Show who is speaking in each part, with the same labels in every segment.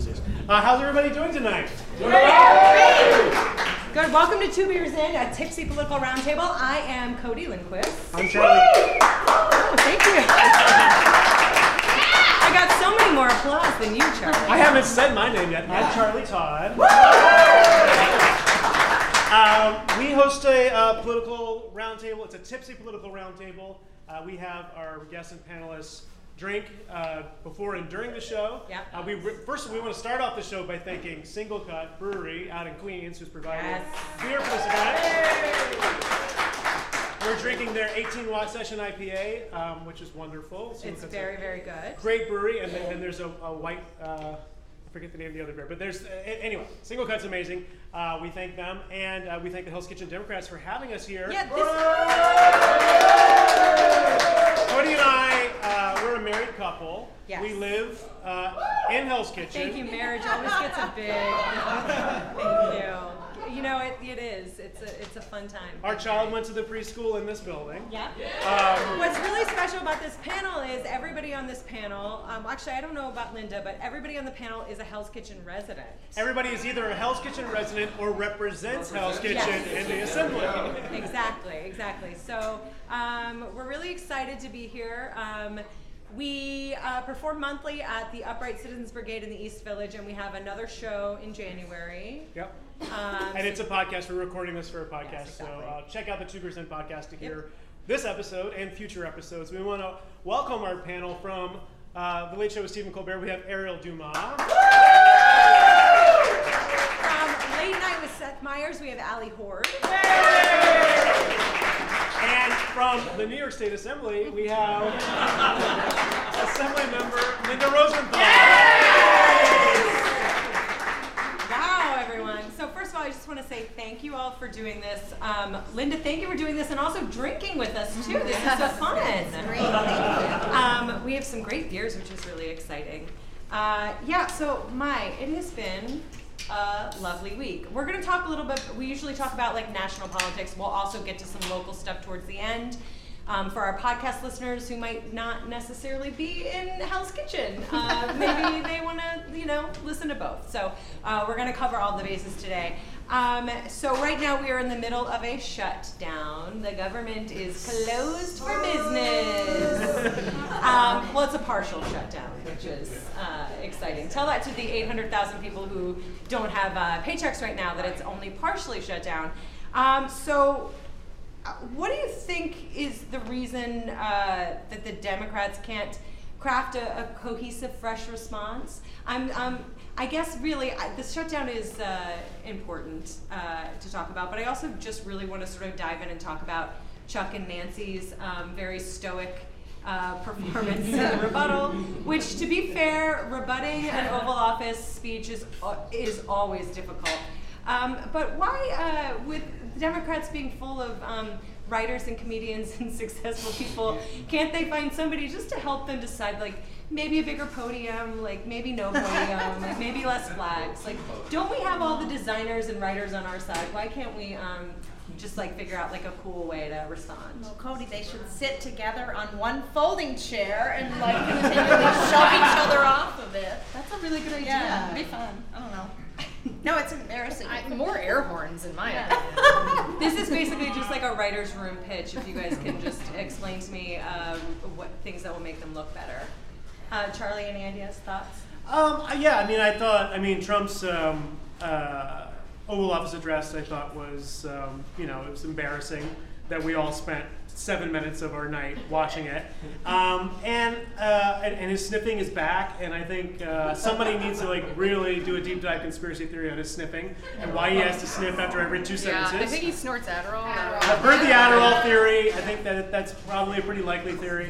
Speaker 1: these. How's everybody doing tonight?
Speaker 2: Good. Welcome to Two Beers In, a tipsy political roundtable. I am Cody Lindquist.
Speaker 1: I'm Charlie.
Speaker 2: Oh, thank you. I got so many more applause than you, Charlie.
Speaker 1: I haven't said my name yet. I'm Charlie Todd. We host a political roundtable. It's a tipsy political roundtable. We have our guests and panelists drink before and during the show.
Speaker 2: Yep.
Speaker 1: First, we want to start off the show by thanking Single Cut Brewery out in Queens, who's providing beer for this event. We're drinking their 18-watt session IPA, which is wonderful.
Speaker 2: It's very, very good.
Speaker 1: Great brewery, and then there's a white, I forget the name of the other beer, but there's, anyway, Single Cut's amazing. We thank them, and we thank the Hell's Kitchen Democrats for having us here.
Speaker 2: Yeah,
Speaker 1: Cody and I, we're a married couple.
Speaker 2: Yes.
Speaker 1: We live in Hell's Kitchen.
Speaker 2: Thank you. Marriage always gets a big thank you. You know, it is. It's a fun time.
Speaker 1: Our child went to the preschool in this building.
Speaker 2: Yeah. What's really special about this panel is everybody on this panel, actually I don't know about Linda, but everybody on the panel is a Hell's Kitchen resident.
Speaker 1: Everybody is either a Hell's Kitchen resident or represents Hell's Kitchen in the assembly.
Speaker 2: Exactly. So we're really excited to be here. We perform monthly at the Upright Citizens Brigade in the East Village, and we have another show in January.
Speaker 1: Yep. And it's a podcast. We're recording this for a podcast.
Speaker 2: Yes, exactly.
Speaker 1: So check out the 2% podcast to hear this episode and future episodes. We want to welcome our panel from The Late Show with Stephen Colbert. We have Ariel Dumas.
Speaker 2: From Late Night with Seth Meyers, we have Allie Horde.
Speaker 1: And from the New York State Assembly, we have Assembly Member Linda Rosenthal.
Speaker 2: Wow, everyone. So first of all, I just want to say thank you all for doing this. Linda, thank you for doing this and also drinking with us, too. This is so fun. Great. We have some great beers, which is really exciting. So it has been a lovely week. We're going to talk a little bit, we usually talk about like national politics. We'll also get to some local stuff towards the end. For our podcast listeners who might not necessarily be in Hell's Kitchen, maybe they want to, listen to both. So we're going to cover all the bases today. So right now we are in the middle of a shutdown. The government is closed for business. Well, it's a partial shutdown, which is exciting. Tell that to the 800,000 people who don't have paychecks right now that it's only partially shut down. What do you think is the reason that the Democrats can't craft a cohesive, fresh response? I guess really this shutdown is important to talk about, but I also just really want to sort of dive in and talk about Chuck and Nancy's very stoic performance in the rebuttal, which, to be fair, rebutting an Oval Office speech is always difficult. But why, with Democrats being full of writers and comedians and successful people, can't they find somebody just to help them decide, like, maybe a bigger podium, like maybe no podium, like maybe less flags? Like, don't we have all the designers and writers on our side? Why can't we just like figure out like a cool way to respond?
Speaker 3: Well, Cody, they should sit together on one folding chair and like continually shove each other off of it.
Speaker 2: That's a really good idea.
Speaker 3: Yeah, it'd be fun. I don't know. No, it's embarrassing.
Speaker 4: More air horns in my opinion.
Speaker 2: This is basically just like a writer's room pitch. If you guys can just explain to me what things that will make them look better. Charlie, any ideas, thoughts?
Speaker 1: Trump's Oval Office address, I thought was, it was embarrassing that we all spent 7 minutes of our night watching it. And his sniffing is back, and I think somebody needs to really do a deep dive conspiracy theory on his sniffing and why he has to sniff after every 2 sentences.
Speaker 4: Yeah, I think he snorts Adderall.
Speaker 1: I've heard the Adderall theory. I think that's probably a pretty likely theory.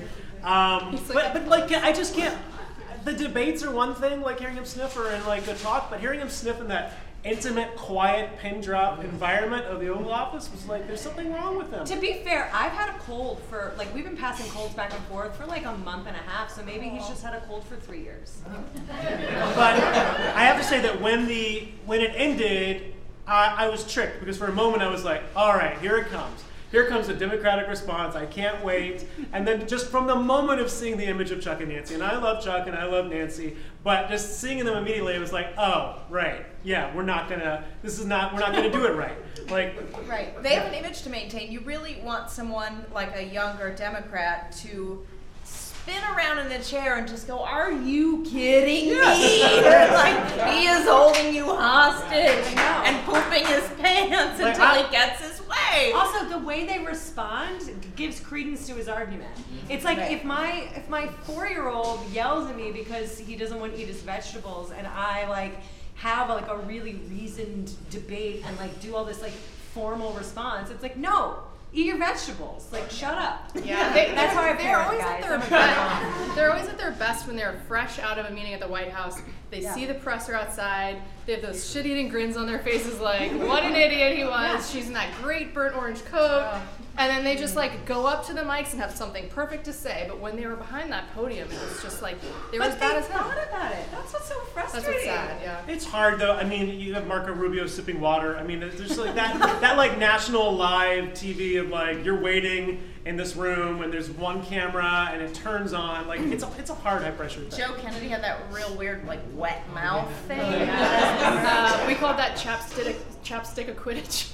Speaker 1: I just can't. The debates are one thing, like hearing him sniff or in the talk, but hearing him sniff in that intimate, quiet, pin drop environment of the Oval Office was like, there's something wrong with him.
Speaker 2: To be fair, I've had a cold for, we've been passing colds back and forth for a month and a half, so maybe he's just had a cold for 3 years.
Speaker 1: But I have to say that when it ended, I was tricked, because for a moment I was like, all right, here it comes. Here comes a Democratic response. I can't wait. And then just from the moment of seeing the image of Chuck and Nancy, and I love Chuck and I love Nancy, but just seeing them immediately, it was like, oh, right, yeah, we're not gonna do it right. Like,
Speaker 3: right. They have an image to maintain. You really want someone like a younger Democrat to spin around in the chair and just go, "Are you kidding me?" Like he is holding you hostage and pooping his pants until he gets his way.
Speaker 2: Also, the way they respond gives credence to his argument. It's like if my 4-year-old yells at me because he doesn't want to eat his vegetables, and I like have like a really reasoned debate and like do all this like formal response, it's like, no, eat your vegetables. Like, shut up.
Speaker 4: Yeah,
Speaker 2: that's how I
Speaker 4: they're
Speaker 2: parent,
Speaker 4: always
Speaker 2: guys.
Speaker 4: at their best. They're always at their best when they're fresh out of a meeting at the White House. They see the presser outside. They have those shit-eating grins on their faces, like, what an idiot he was. Yeah. She's in that great burnt orange coat. And then they just like go up to the mics and have something perfect to say. But when they were behind that podium, it was just like they were as bad as hell.
Speaker 2: But they thought about it. That's what's so frustrating.
Speaker 4: That's what's sad. Yeah.
Speaker 1: it's hard though. I mean, you have Marco Rubio sipping water. I mean, there's like that like national live TV of like you're waiting in this room and there's one camera and it turns on. Like it's a hard high pressure thing.
Speaker 3: Joe Kennedy had that real weird like wet mouth thing.
Speaker 4: We called that chapstick of Quidditch.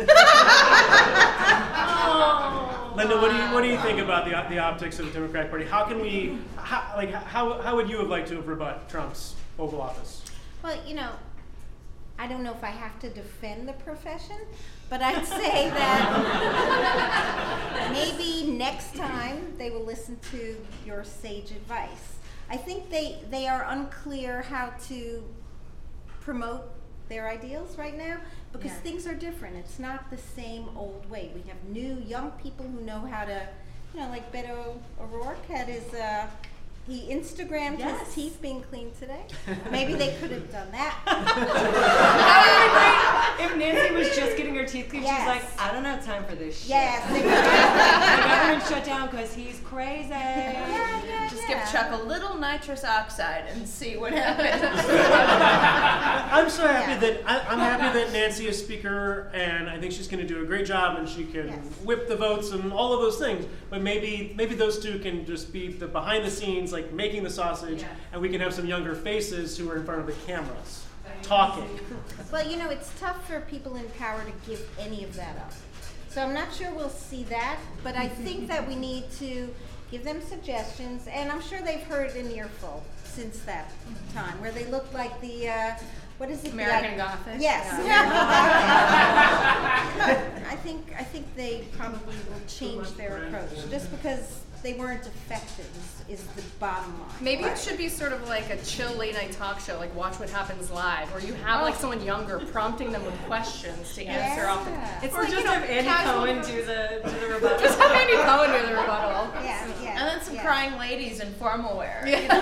Speaker 1: Linda, what do you think about the optics of the Democratic Party? How can we how would you have liked to have rebut Trump's Oval Office?
Speaker 5: Well, I don't know if I have to defend the profession, but I'd say that maybe next time they will listen to your sage advice. I think they are unclear how to promote their ideals right now because things are different. It's not the same old way. We have new young people who know how to, like Beto O'Rourke had his, he Instagrammed his teeth being cleaned today. Maybe they could have done that.
Speaker 2: If Nancy was just getting her teeth cleaned, she's like, I don't have time for this shit.
Speaker 5: Yes.
Speaker 2: The government shut down because he's crazy.
Speaker 3: Just give Chuck a little nitrous oxide and see what happens.
Speaker 1: I'm so happy that I'm happy that Nancy is Speaker, and I think she's going to do a great job, and she can whip the votes and all of those things. But maybe those two can just be the behind the scenes, like making the sausage, and we can have some younger faces who are in front of the cameras talking.
Speaker 5: Well, it's tough for people in power to give any of that up. So I'm not sure we'll see that, but I think that we need to give them suggestions, and I'm sure they've heard an earful since that time, where they look like the, what is it?
Speaker 4: American Gothic?
Speaker 5: Yes. I think they probably will change their approach, just because they weren't effective is the bottom line.
Speaker 4: Maybe it should be sort of like a chill late night talk show, like Watch What Happens Live, where you have like someone younger prompting them with questions to answer off the.
Speaker 2: It's like just have Andy Cohen do the rebuttal.
Speaker 4: Just have Andy Cohen do the rebuttal.
Speaker 5: Yeah.
Speaker 3: And then some crying ladies in formal wear.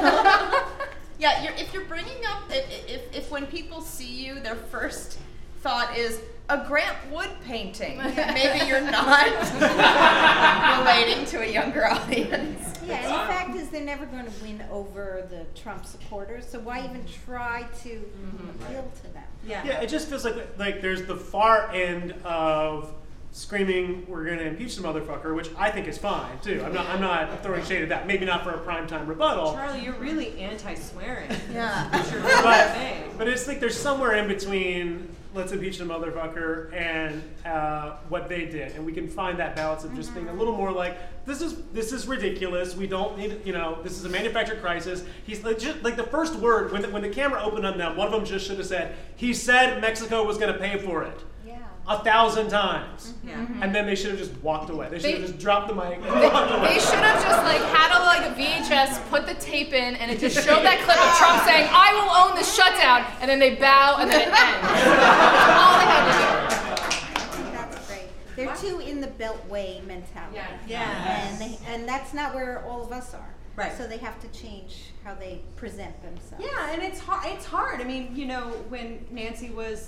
Speaker 3: If you're bringing up, if when people see you, their first thought is a Grant Wood painting, maybe you're not relating to a younger audience.
Speaker 5: Yeah, and the fact is they're never going to win over the Trump supporters, so why even try to appeal to them?
Speaker 1: Yeah, it just feels like there's the far end of screaming, we're going to impeach the motherfucker, which I think is fine too. I'm not throwing shade at that. Maybe not for a primetime rebuttal.
Speaker 2: Charlie, you're really anti-swearing.
Speaker 1: But it's like there's somewhere in between let's impeach the motherfucker and what they did, and we can find that balance of just being a little more like this is ridiculous. We don't need this is a manufactured crisis. He's just like the first word when the camera opened on them, one of them just should have said he said Mexico was going to pay for it. 1,000 times. And then they should have just walked away. They should have just dropped the mic and walked away.
Speaker 4: They should have just had a VHS, put the tape in, and it just showed that clip of Trump saying, I will own the shutdown, and then they bow, and then it ends. That's all they had to do.
Speaker 5: I think that's great. They're too in the beltway mentality. And that's not where all of us are.
Speaker 2: Right.
Speaker 5: So they have to change how they present themselves.
Speaker 2: Yeah, and it's hard. I mean, when Nancy was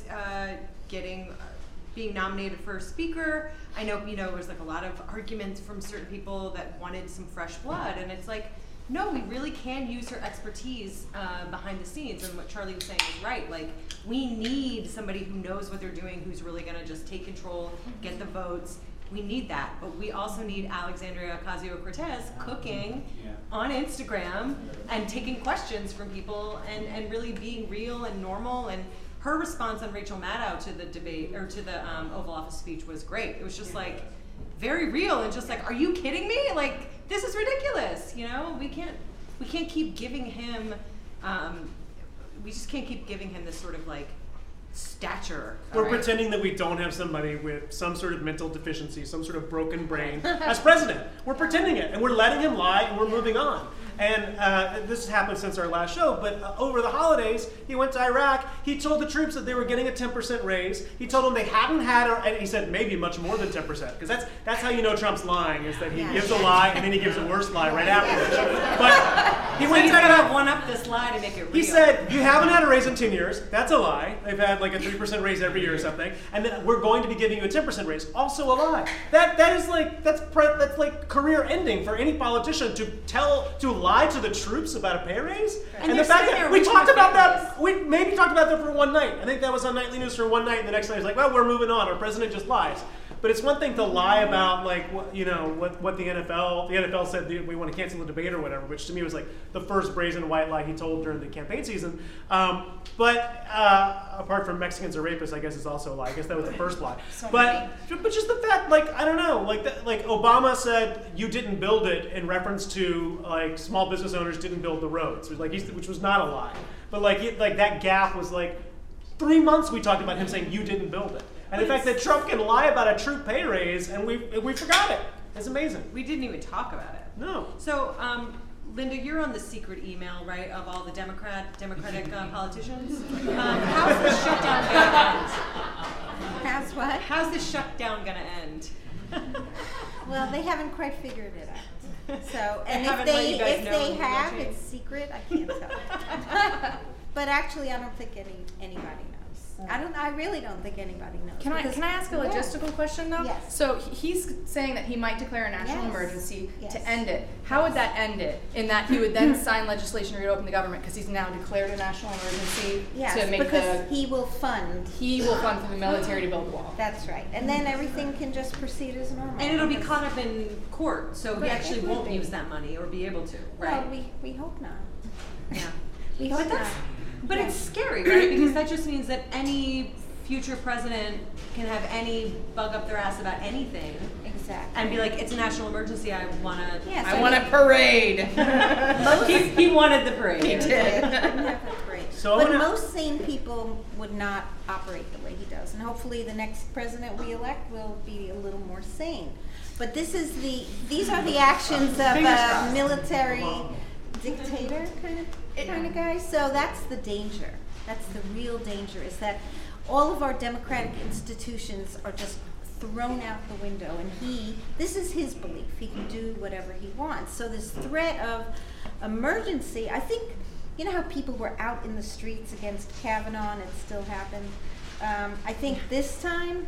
Speaker 2: being nominated for Speaker, I know, there was a lot of arguments from certain people that wanted some fresh blood, and it's like, no, we really can use her expertise behind the scenes, and what Charlie was saying is right. We need somebody who knows what they're doing, who's really gonna just take control, get the votes, we need that, but we also need Alexandria Ocasio-Cortez cooking on Instagram and taking questions from people and really being real and normal. And her response on Rachel Maddow to the debate or to the Oval Office speech was great. It was just like very real and just like, are you kidding me? Like, this is ridiculous. You know, we can't keep giving him. We just can't keep giving him this sort of like stature.
Speaker 1: We're pretending that we don't have somebody with some sort of mental deficiency, some sort of broken brain as president. We're pretending it, and we're letting him lie, and we're moving on. And this has happened since our last show, but over the holidays, he went to Iraq. He told the troops that they were getting a 10% raise. He told them they hadn't had, and he said maybe much more than 10%, because that's how you know Trump's lying, is that he gives a lie, and then he gives a worse lie right afterwards. But he went to Iraq.
Speaker 2: One up this lie to make it real.
Speaker 1: He said, you haven't had a raise in 10 years. That's a lie. They've had like a 3% raise every year or something. And then we're going to be giving you a 10% raise. Also a lie. That's like career ending for any politician to lie to the troops about a pay raise. And the fact that we talked about that, we maybe talked about that for one night. I think that was on nightly news for one night, and the next night was like, well, we're moving on. Our president just lies. But it's one thing to lie about, like, what the NFL said we want to cancel the debate or whatever, which to me was like the first brazen white lie he told during the campaign season. But apart from Mexicans are rapists, I guess it's also a lie. I guess that was the first lie. But just the fact, like, I don't know, like Obama said you didn't build it in reference to like small business owners didn't build the roads, which was not a lie. But like that gap was like 3 months we talked about him saying you didn't build it. And the fact that Trump can lie about a troop pay raise and we forgot it. It's amazing.
Speaker 2: We didn't even talk about it.
Speaker 1: No.
Speaker 2: So, Linda, you're on the secret email, right, of all the Democratic politicians? How's this shutdown going to end?
Speaker 5: How's what?
Speaker 2: How's this shutdown going to end?
Speaker 5: Well, they haven't quite figured it out. So, and
Speaker 2: haven't
Speaker 5: if
Speaker 2: let you guys
Speaker 5: they
Speaker 2: know
Speaker 5: have,
Speaker 2: until
Speaker 5: it's secret. I can't tell. But actually, I don't think anybody knows. I really don't think anybody knows.
Speaker 4: Can I ask a logistical question though?
Speaker 5: Yes.
Speaker 4: So he's saying that he might declare a national emergency
Speaker 5: Yes.
Speaker 4: to end it. How would that end it? In that he would then sign legislation to reopen the government because he's now declared a national emergency to make
Speaker 5: because he will fund.
Speaker 4: He will fund for the military to build the wall.
Speaker 5: That's right. And then everything can just proceed as normal.
Speaker 2: And it'll be caught up in court, so he actually won't use that money or be able to, right?
Speaker 5: Well, we hope not.
Speaker 2: Yeah.
Speaker 5: We hope not.
Speaker 2: But it's scary, right? Because that just means that any future president can have any bug up their ass about anything.
Speaker 5: Exactly.
Speaker 2: And be like, it's a national emergency, I want
Speaker 5: Yes,
Speaker 2: a parade. he wanted the parade.
Speaker 5: He did. Have a parade.
Speaker 1: So
Speaker 5: but most sane people would not operate the way he does. And hopefully the next president we elect will be a little more sane. But these are the actions of a military dictator kind of guy. So that's the danger. That's the real danger, is that all of our democratic institutions are just thrown out the window, and this is his belief. He can do whatever he wants. So this threat of emergency, I think, you know how people were out in the streets against Kavanaugh and it still happened? I think this time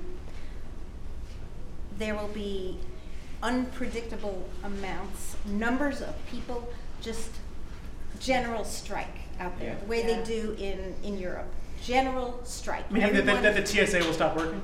Speaker 5: there will be unpredictable numbers of people, just general strike out there, the way they do in Europe. General strike.
Speaker 1: Meaning that the TSA will stop working?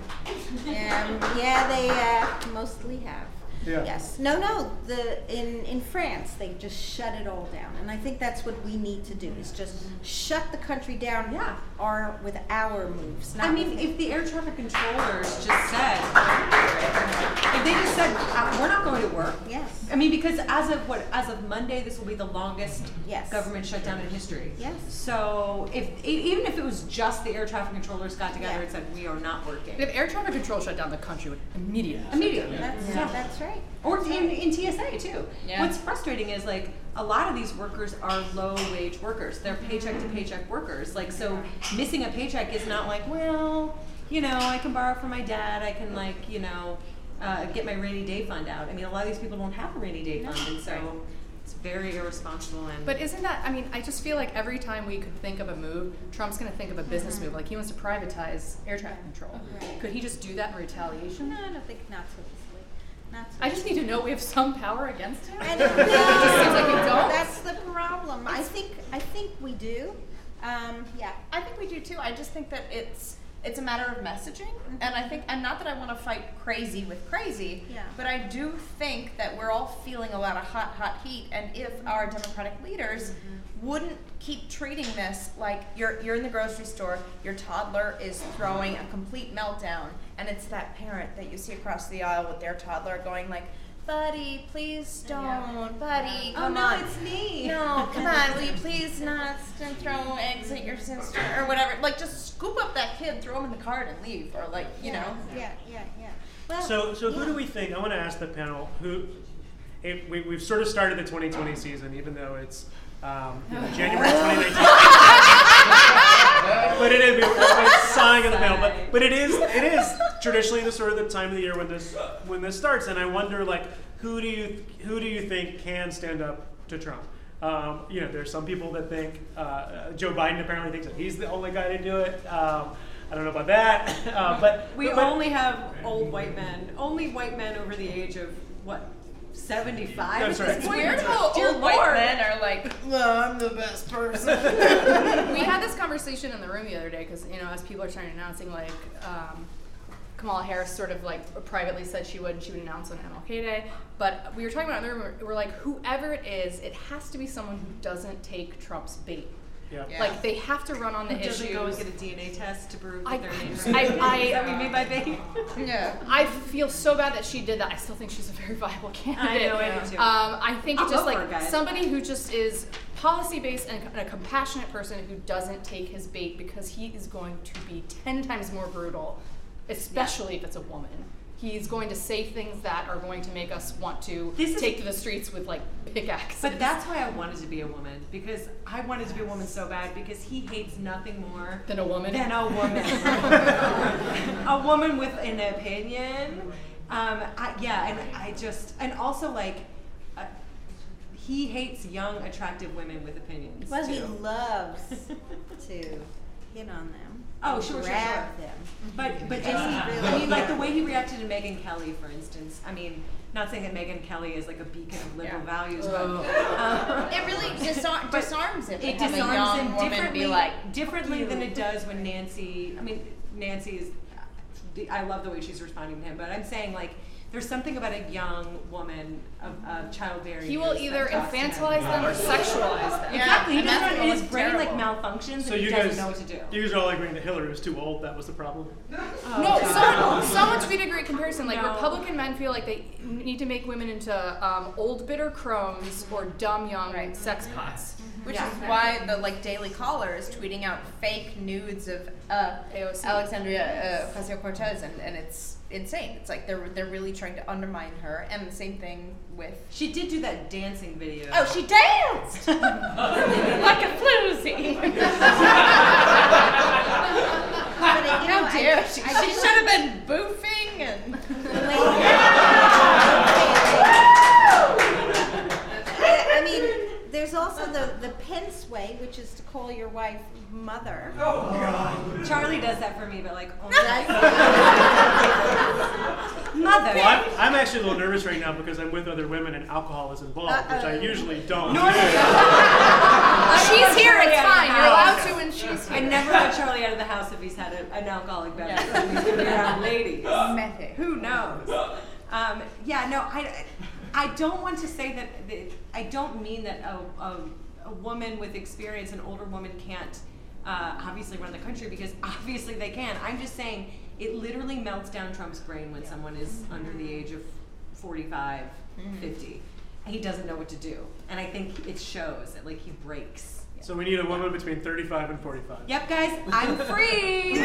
Speaker 5: Yeah, they mostly have.
Speaker 1: Yeah.
Speaker 5: Yes. No. In France, they just shut it all down, and I think that's what we need to do: is just shut the country down.
Speaker 2: Yeah.
Speaker 5: With our moves.
Speaker 2: I mean, if the air traffic controllers just said, if they just said, we're not going to work.
Speaker 5: Yes.
Speaker 2: I mean, because as of Monday, this will be the longest government shutdown in history.
Speaker 5: Yes.
Speaker 2: So even if it was just the air traffic controllers got together and said, we are not working.
Speaker 4: If air traffic control shut down, the country would immediately.
Speaker 5: That's right.
Speaker 2: Or in TSA too.
Speaker 4: Yeah.
Speaker 2: What's frustrating is like a lot of these workers are low wage workers. They're paycheck to paycheck workers. Like, so missing a paycheck is not like, well, I can borrow from my dad. I can get my rainy day fund out. I mean, a lot of these people don't have a rainy day fund, and so it's very irresponsible.
Speaker 4: But isn't that? I mean, I just feel like every time we could think of a move, Trump's going to think of a business move. Like he wants to privatize air traffic control.
Speaker 5: Right.
Speaker 4: Could he just do that in retaliation?
Speaker 5: No, I don't think not so easily.
Speaker 4: I just need to know we have some power against him.
Speaker 5: I don't know.
Speaker 4: It just seems like we don't.
Speaker 5: That's the problem. I think we do.
Speaker 6: I think we do too. I just think that
Speaker 3: it's a matter of messaging, and I think, and not that I want to fight crazy with crazy, but I do think that we're all feeling a lot of hot heat, and if our Democratic leaders wouldn't keep treating this like you're in the grocery store, your toddler is throwing a complete meltdown, and it's that parent that you see across the aisle with their toddler going like, buddy, please don't. Buddy, come on.
Speaker 2: It's me.
Speaker 3: No, come on. Will you please not throw eggs at your sister or whatever? Like, just scoop up that kid, throw him in the cart, and leave, or like, you know.
Speaker 5: Yeah. Well,
Speaker 1: So who do we think? I want to ask the panel who. We've sort of started the 2020 season, even though it's January 2019. But it is we're sighing in the panel. But it is traditionally the sort of the time of the year when this starts, and I wonder like who do you think can stand up to Trump? There's some people that think Joe Biden apparently thinks that he's the only guy to do it. I don't know about that, but
Speaker 2: only have old white men, only white men over the age of what? 75.
Speaker 1: That's right.
Speaker 3: It's weird how old white men are like, well, I'm the best person.
Speaker 4: We had this conversation in the room the other day because, as people are starting announcing, like, Kamala Harris sort of like privately said she would announce on MLK Day. But we were talking about it in the room, we're like, whoever it is, it has to be someone who doesn't take Trump's bait.
Speaker 1: Yeah.
Speaker 4: Like, they have to run on the
Speaker 2: Doesn't
Speaker 4: issues.
Speaker 2: go and get a DNA test to prove that their names
Speaker 4: I
Speaker 2: that we made by bait.
Speaker 3: Yeah.
Speaker 4: I feel so bad that she did that. I still think she's a very viable candidate.
Speaker 2: I know, I do too.
Speaker 4: I think
Speaker 2: I'll
Speaker 4: it's just
Speaker 2: vote for
Speaker 4: like
Speaker 2: her, guys.
Speaker 4: somebody who just is policy-based and a compassionate person who doesn't take his bait because he is going to be 10 times more brutal, especially if it's a woman. He's going to say things that are going to make us want to take to the streets with like pickaxes.
Speaker 2: But that's why I wanted to be a woman, because I wanted to be a woman so bad because he hates nothing more
Speaker 4: than a woman.
Speaker 2: A woman with an opinion. And also like he hates young, attractive women with opinions.
Speaker 5: Well, he
Speaker 2: too.
Speaker 5: loves to hit on them.
Speaker 2: Oh, sure.
Speaker 5: Grab them.
Speaker 2: But just,
Speaker 5: really
Speaker 2: I mean, like the way he reacted to Megyn Kelly, for instance. I mean, not saying that Megyn Kelly is like a beacon of liberal values, but
Speaker 3: It really disarms him.
Speaker 2: it
Speaker 3: to have a
Speaker 2: disarms
Speaker 3: young
Speaker 2: him
Speaker 3: woman
Speaker 2: differently,
Speaker 3: be like,
Speaker 2: differently than it does when Nancy. I mean, Nancy is. I love the way she's responding to him, but I'm saying like. There's something about a young woman of childbearing.
Speaker 4: He will either infantilize them or sexualize them.
Speaker 2: Exactly. He
Speaker 3: And that's
Speaker 2: doesn't. His
Speaker 3: what's
Speaker 2: brain like
Speaker 3: terrible.
Speaker 2: malfunctions,
Speaker 1: So
Speaker 2: and he
Speaker 1: you
Speaker 2: doesn't
Speaker 1: guys,
Speaker 2: know what to do.
Speaker 1: you guys are all agreeing that Hillary was too old. That was the problem.
Speaker 4: No, someone tweeted a great comparison. Like, Republican men feel like they need to make women into old bitter crones or dumb young sex pots.
Speaker 3: Which is why the Daily Caller is tweeting out fake nudes of
Speaker 4: AOC.
Speaker 3: Alexandria Ocasio-Cortez, and it's insane. It's like they're really trying to undermine her, and the same thing with.
Speaker 2: She did do that dancing video.
Speaker 3: Oh, she danced like a floozy. How dare she? She should have been boofing and.
Speaker 5: I mean, there's also the Pence way, which is to call your wife mother.
Speaker 1: Oh God.
Speaker 2: Charlie does that for me, but like only
Speaker 5: Mother.
Speaker 1: Well, I'm actually a little nervous right now because I'm with other women and alcohol is involved, which I usually don't do.
Speaker 4: She's here, it's fine. You're allowed to when she's
Speaker 2: I
Speaker 4: here.
Speaker 2: never let Charlie out of the house if he's had an alcoholic beverage. So he's gonna be around ladies. Who knows? I don't want to say that. I don't mean that a woman with experience, an older woman, can't obviously run the country, because obviously they can. I'm just saying it literally melts down Trump's brain when someone is under the age of 45, 50. He doesn't know what to do, and I think it shows that he breaks.
Speaker 1: So we need a woman between 35 and 45.
Speaker 2: Yep, guys, I'm free.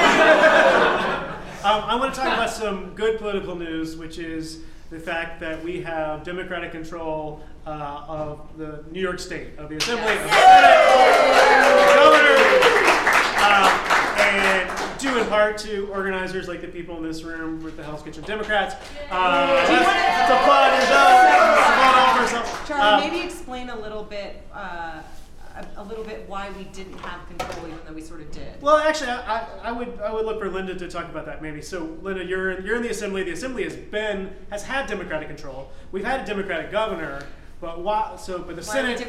Speaker 1: I want to talk about some good political news, which is the fact that we have Democratic control of the New York State, of the Assembly, of the Senate, the governor, and due in part to organizers like the people in this room with the Hell's Kitchen Democrats. Let's applaud yourself. Applaud all of ourselves.
Speaker 2: Charlie, maybe explain a little bit why we didn't have control, even though we sort of did.
Speaker 1: Well, actually, I would look for Linda to talk about that maybe. So, Linda, you're in the Assembly. The Assembly has had Democratic control. We've had a Democratic governor, but the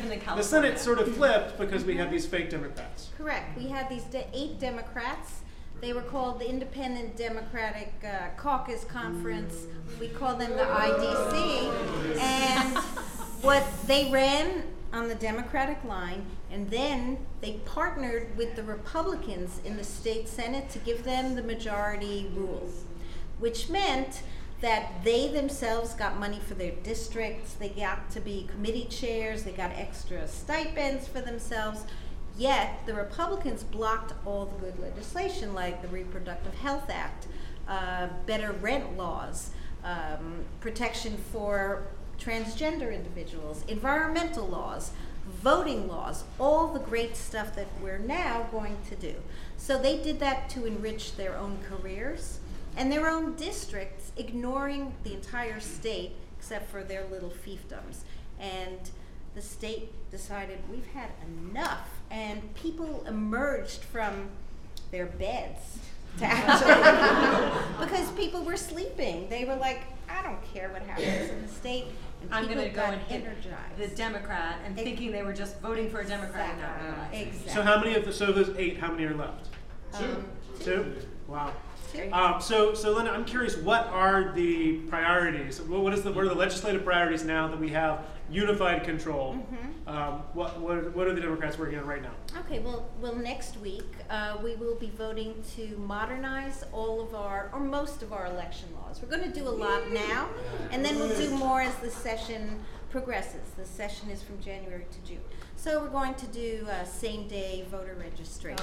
Speaker 1: Senate sort of flipped because we have these fake Democrats.
Speaker 5: Correct. We had these 8 Democrats They were called the Independent Democratic Caucus Conference. We call them the IDC. And what they ran on the Democratic line, and then they partnered with the Republicans in the state Senate to give them the majority rule, which meant that they themselves got money for their districts, they got to be committee chairs, they got extra stipends for themselves, yet the Republicans blocked all the good legislation like the Reproductive Health Act, better rent laws, protection for transgender individuals, environmental laws, voting laws, all the great stuff that we're now going to do. So they did that to enrich their own careers and their own districts, ignoring the entire state except for their little fiefdoms. And the state decided we've had enough, and people emerged from their beds to actually, because people were sleeping. They were like, I don't care what happens in the state. And
Speaker 2: I'm going to go and hit
Speaker 5: energized.
Speaker 2: the Democrat and thinking they were just voting for a Democrat and not realizing.
Speaker 5: Exactly.
Speaker 1: So how many of those 8? How many are left? Two. Wow. So Linda, I'm curious. What are the priorities? What are the legislative priorities now that we have unified control? What are the Democrats working on right now?
Speaker 5: Okay, well, next week we will be voting to modernize all of our, or most of our election laws. We're going to do a lot now, and then we'll do more as the session progresses. The session is from January to June. So we're going to do same-day voter registration.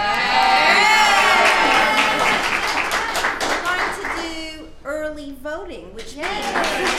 Speaker 5: We're going to do early voting, which means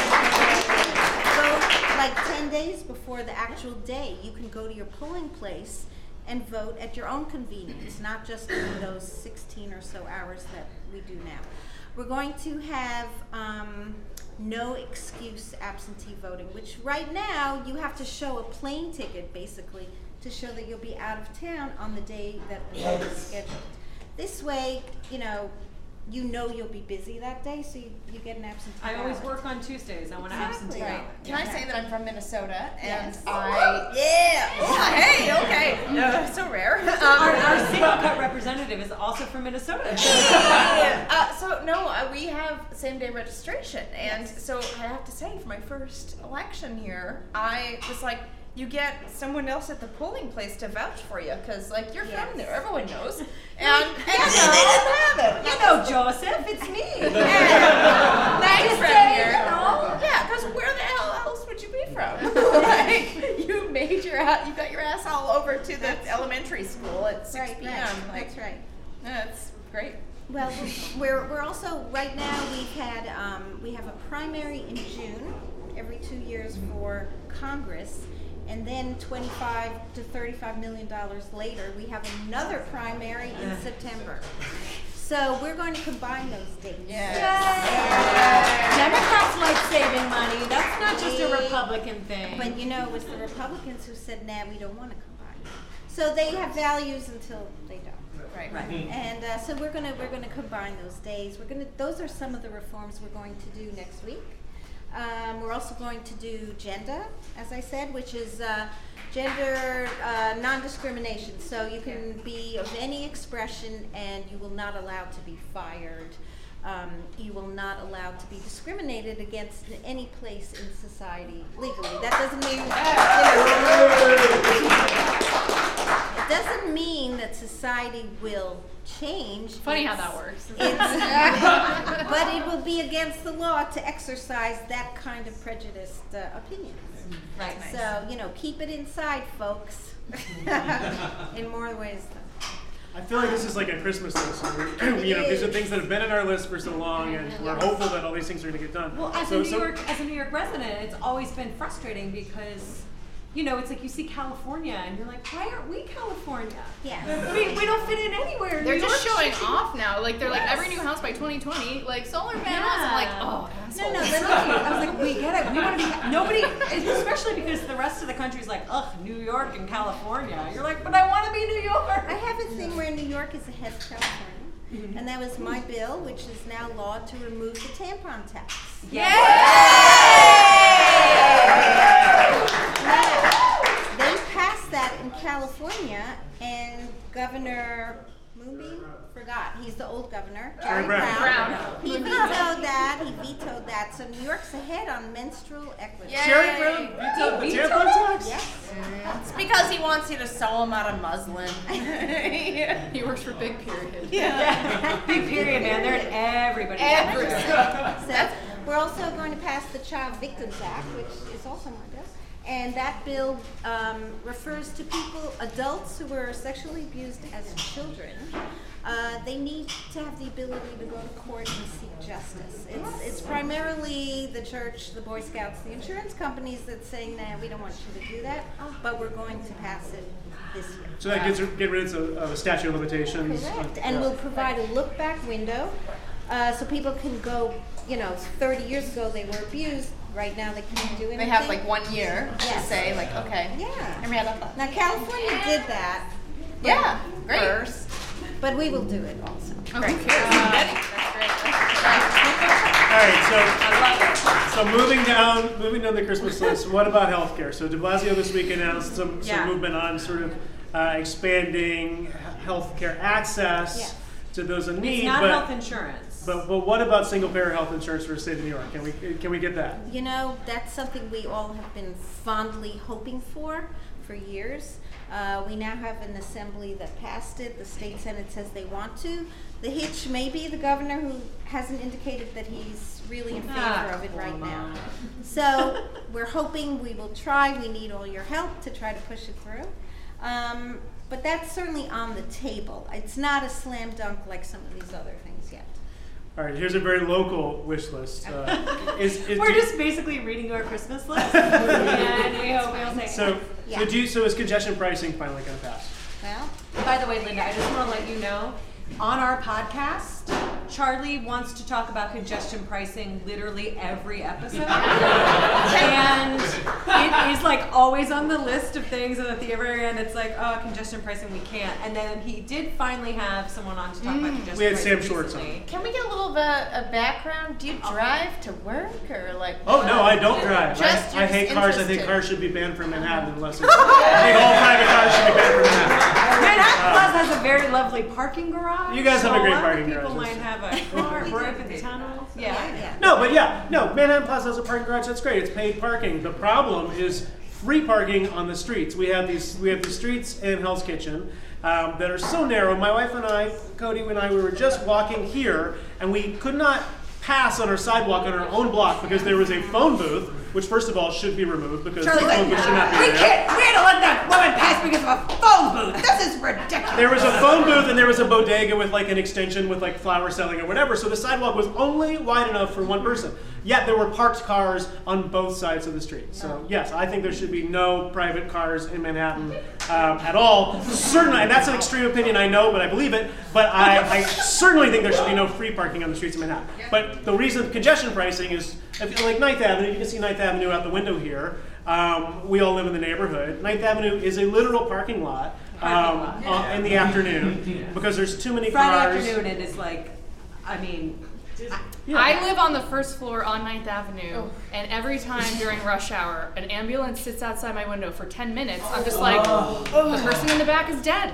Speaker 5: vote like 10 days before the actual day. You can go to your polling place and vote at your own convenience, not just in those 16 or so hours that we do now. We're going to have no excuse absentee voting, which right now you have to show a plane ticket basically to show that you'll be out of town on the day that the vote is scheduled. This way, you know you'll be busy that day, so you get an absentee ballot.
Speaker 2: I always work on Tuesdays. I want an absentee ballot.
Speaker 3: Can I say that I'm from Minnesota? And
Speaker 5: Yes.
Speaker 3: hey, okay. No, so rare.
Speaker 2: Our single cut representative is also from Minnesota.
Speaker 3: We have same-day registration, and so I have to say, for my first election here, I was like, you get someone else at the polling place to vouch for you, because like you're from there, everyone knows, and they didn't have it.
Speaker 2: You know, Joseph, it's me.
Speaker 3: Thanks, from here. Yeah, because where the hell else would you be from? Like, you got your ass all over to the elementary school at 6 p.m.
Speaker 5: Right.
Speaker 3: Like,
Speaker 5: That's right.
Speaker 3: That's great.
Speaker 5: Well, we're also right now we have a primary in June every 2 years for Congress, and then $25 to $35 million later we have another primary in September. So we're going to combine those dates.
Speaker 2: Democrats like saving money. That's not just a Republican thing.
Speaker 5: But it was the Republicans who said, nah, we don't want to combine. So they have values until they don't.
Speaker 3: Right.
Speaker 5: And so we're gonna combine those days. Those are some of the reforms we're going to do next week. We're also going to do gender, as I said, which is gender non-discrimination. So you can be of any expression, and you will not allowed to be fired. You will not allowed to be discriminated against in any place in society legally. That doesn't mean it doesn't mean that society will change.
Speaker 4: Funny how that works.
Speaker 5: But it will be against the law to exercise that kind of prejudiced opinions.
Speaker 2: Right.
Speaker 5: So, keep it inside, folks. In more ways than.
Speaker 1: I feel like this is like a Christmas list. These are things that have been on our list for so long, and we're hopeful that all these things are going to get done.
Speaker 2: Well, as a New York resident, it's always been frustrating because, it's like you see California, and you're like, why aren't we California?
Speaker 5: Yeah.
Speaker 2: We don't fit in anywhere.
Speaker 4: They're
Speaker 2: New
Speaker 4: just
Speaker 2: York
Speaker 4: showing
Speaker 2: should be-
Speaker 4: off now. Like they're like every new house by 2020, like solar panels. I'm like, oh, assholes.
Speaker 2: No, I was like, we get it. We want to be nobody, especially because the rest of the country's like, ugh, New York and California. You're like, but I want to be New York.
Speaker 5: I have a thing where New York is ahead of California, and that was my bill, which is now law to remove the tampon tax. They passed that in California, and Governor Moonbeam forgot. He's the old governor,
Speaker 1: Jerry
Speaker 5: Jerry
Speaker 1: Brown.
Speaker 5: He vetoed that. So New York's ahead on menstrual equity.
Speaker 3: Yeah.
Speaker 1: Jerry Brown vetoed the tampon tax?
Speaker 5: Yes.
Speaker 3: It's because he wants you to sew them out of muslin.
Speaker 4: He works for Big Period.
Speaker 2: Yeah. Big period, man. They're in everybody's
Speaker 5: So we're also going to pass the Child Victims Act, which is also my bill. And that bill refers to adults who were sexually abused as children. They need to have the ability to go to court and seek justice. It's primarily the church, the Boy Scouts, the insurance companies that's saying, nah, we don't want you to do that, but we're going to pass it this year.
Speaker 1: So that get rid of a statute of limitations.
Speaker 5: Correct. And we'll provide a look-back window so people can go, 30 years ago they were abused. Right now they can't do anything.
Speaker 3: They have like 1 year to
Speaker 5: Yes.
Speaker 3: say, like, okay.
Speaker 5: Yeah.
Speaker 3: I mean, I love that.
Speaker 5: Now California did that.
Speaker 3: Yeah, great.
Speaker 5: First, but we will do it also.
Speaker 3: Great.
Speaker 4: That's
Speaker 1: All right, so moving down the Christmas list. What about healthcare? So De Blasio this week announced some movement on sort of expanding healthcare access to those in need.
Speaker 2: It's not health insurance.
Speaker 1: But what about single payer health insurance for the state of New York? Can we get that?
Speaker 5: That's something we all have been fondly hoping for years. We now have an assembly that passed it. The state senate says they want to. The hitch may be the governor, who hasn't indicated that he's really in favor of it right now. So we're hoping, we will try. We need all your help to try to push it through. But that's certainly on the table. It's not a slam dunk like some of these other things yet.
Speaker 1: All right, here's a very local wish list.
Speaker 2: We're just basically reading our Christmas list, and we hope we'll take
Speaker 1: So is congestion pricing finally going to pass?
Speaker 5: Well,
Speaker 2: By the way, Linda, I just want to let you know, on our podcast, Charlie wants to talk about congestion pricing literally every episode. And it is like always on the list of things, and at the very end it's like, oh, congestion pricing, we can't. And then he did finally have someone on to talk about congestion pricing.
Speaker 1: We had Sam Schwartz
Speaker 2: recently.
Speaker 1: on.
Speaker 3: Can we get a little bit of background? Do you drive to work or like?
Speaker 1: Oh no, I don't drive.
Speaker 3: Just
Speaker 1: I hate cars. I think
Speaker 3: interested.
Speaker 1: cars should be banned from Manhattan unless it's, I think all private cars should be banned from Manhattan.
Speaker 2: Manhattan Plaza has a very lovely parking garage.
Speaker 1: You guys have a great
Speaker 2: lot of
Speaker 1: parking garage.
Speaker 2: People might have a car right in the tunnel. Yeah.
Speaker 1: No, Manhattan Plaza has a parking garage. That's great. It's paid parking. The problem is free parking on the streets. We have these streets in Hell's Kitchen that are so narrow. My wife and I, Cody and I, we were just walking here, and we could not pass on our sidewalk on our own block because there was a phone booth, which first of all should be removed because the phone booth should not be there.
Speaker 2: We had to let that woman pass because of a phone booth. This is ridiculous.
Speaker 1: There was a phone booth and there was a bodega with like an extension with like flour selling or whatever, so the sidewalk was only wide enough for one person. Yet there were parked cars on both sides of the street. So yes, I think there should be no private cars in Manhattan at all. Certainly, and that's an extreme opinion, I know, but I believe it. But I certainly think there should be no free parking on the streets of Manhattan. But the reason congestion pricing is, like 9th Avenue, you can see 9th Avenue out the window here. We all live in the neighborhood. 9th Avenue is a literal parking lot in the afternoon because there's too many
Speaker 2: Friday
Speaker 1: cars.
Speaker 2: afternoon, it is like, I mean,
Speaker 4: I live on the first floor on 9th Avenue, and every time during rush hour, an ambulance sits outside my window for 10 minutes. I'm just like, the person in the back is dead.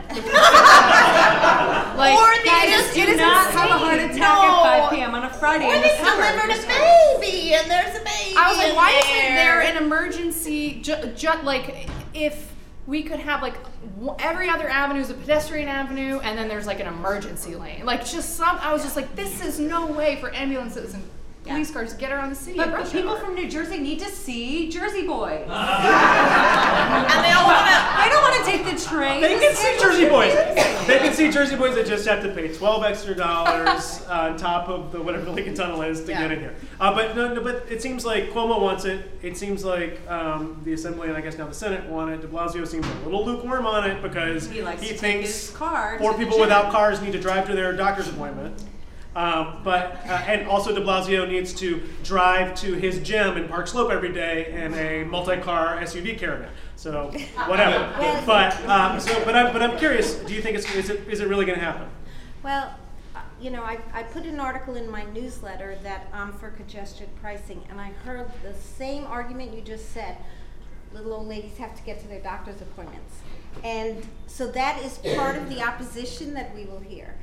Speaker 4: Like,
Speaker 3: Or they
Speaker 2: guys,
Speaker 3: just
Speaker 2: do not have a heart attack at 5 p.m. on a Friday
Speaker 3: Or
Speaker 2: in the
Speaker 3: they
Speaker 2: summer.
Speaker 3: delivered a baby and there's a baby.
Speaker 4: I was like,
Speaker 3: in
Speaker 4: why isn't there an emergency? Like, if we could have like every other avenue is a pedestrian avenue, and then there's like an emergency lane. Like, just some. I was just like, this is no way for ambulances and police cars to get around the city.
Speaker 2: But people from New Jersey need to see Jersey Boys.
Speaker 3: And they all want to.
Speaker 2: They don't want to take the train.
Speaker 1: They can see Jersey Boys. They can see Jersey Boys. They just have to pay $12 extra on top of the whatever the Lincoln Tunnel is to get in here. But it seems like Cuomo wants it. It seems like the Assembly and I guess now the Senate want it. De Blasio seems a little lukewarm on it because
Speaker 2: He likes to take
Speaker 1: thinks
Speaker 2: his car
Speaker 1: poor
Speaker 2: to the
Speaker 1: people
Speaker 2: gym.
Speaker 1: without cars need to drive to their doctor's appointment. And also De Blasio needs to drive to his gym in Park Slope every day in a multi-car SUV caravan. So whatever. But I'm curious. Do you think is it really going to happen?
Speaker 5: Well, I put an article in my newsletter that I'm for congestion pricing, and I heard the same argument you just said. Little old ladies have to get to their doctor's appointments. And so that is part of the opposition that we will hear.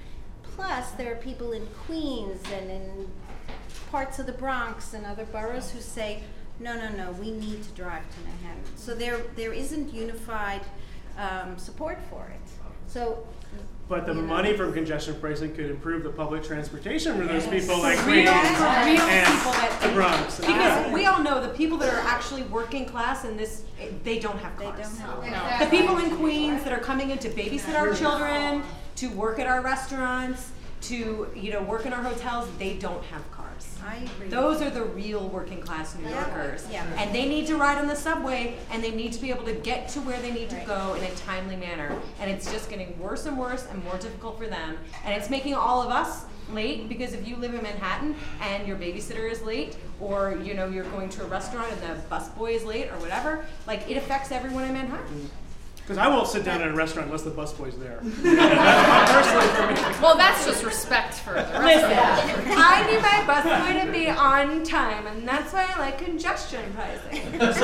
Speaker 5: Plus, there are people in Queens and in parts of the Bronx and other boroughs who say, no, we need to drive to Manhattan. So there isn't unified support for it. So.
Speaker 1: But the money from congestion pricing could improve the public transportation for those
Speaker 2: Yes.
Speaker 1: people like
Speaker 2: Real
Speaker 1: Queens
Speaker 2: people
Speaker 1: and
Speaker 2: that
Speaker 1: the Bronx.
Speaker 2: because we all know the people that are actually working class in this, they don't have cars.
Speaker 5: They don't have
Speaker 2: The people in Queens that are coming in to babysit our children, to work at our restaurants, to work in our hotels, they don't have cars.
Speaker 5: I agree.
Speaker 2: Those are the real working class New Yorkers.
Speaker 5: Yeah.
Speaker 2: And they need to ride on the subway, and they need to be able to get to where they need to go in a timely manner. And it's just getting worse and worse and more difficult for them. And it's making all of us late, because if you live in Manhattan and your babysitter is late, or you're going to a restaurant and the busboy is late or whatever, like it affects everyone in Manhattan.
Speaker 1: Because I won't sit down at a restaurant unless the busboy's there. Personally, for me.
Speaker 4: Well, that's just respect for the restaurant.
Speaker 2: Listen, I need my busboy to be on time, and that's why I like congestion pricing.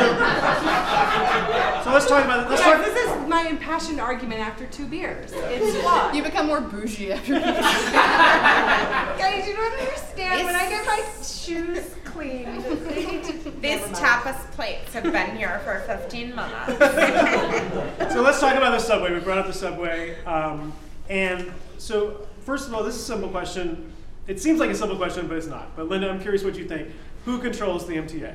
Speaker 1: So let's talk about it.
Speaker 2: Guys, this is my impassioned argument after 2 beers. It's flawed.
Speaker 4: You become more bougie after you.
Speaker 2: Guys, you don't understand. When I get my shoes cleaned, they need to.
Speaker 3: These tapas plates have been here for 15 minutes.
Speaker 1: So let's talk about the subway. We brought up the subway. And so, first of all, this is a simple question. It seems like a simple question, but it's not. But Linda, I'm curious what you think. Who controls the MTA?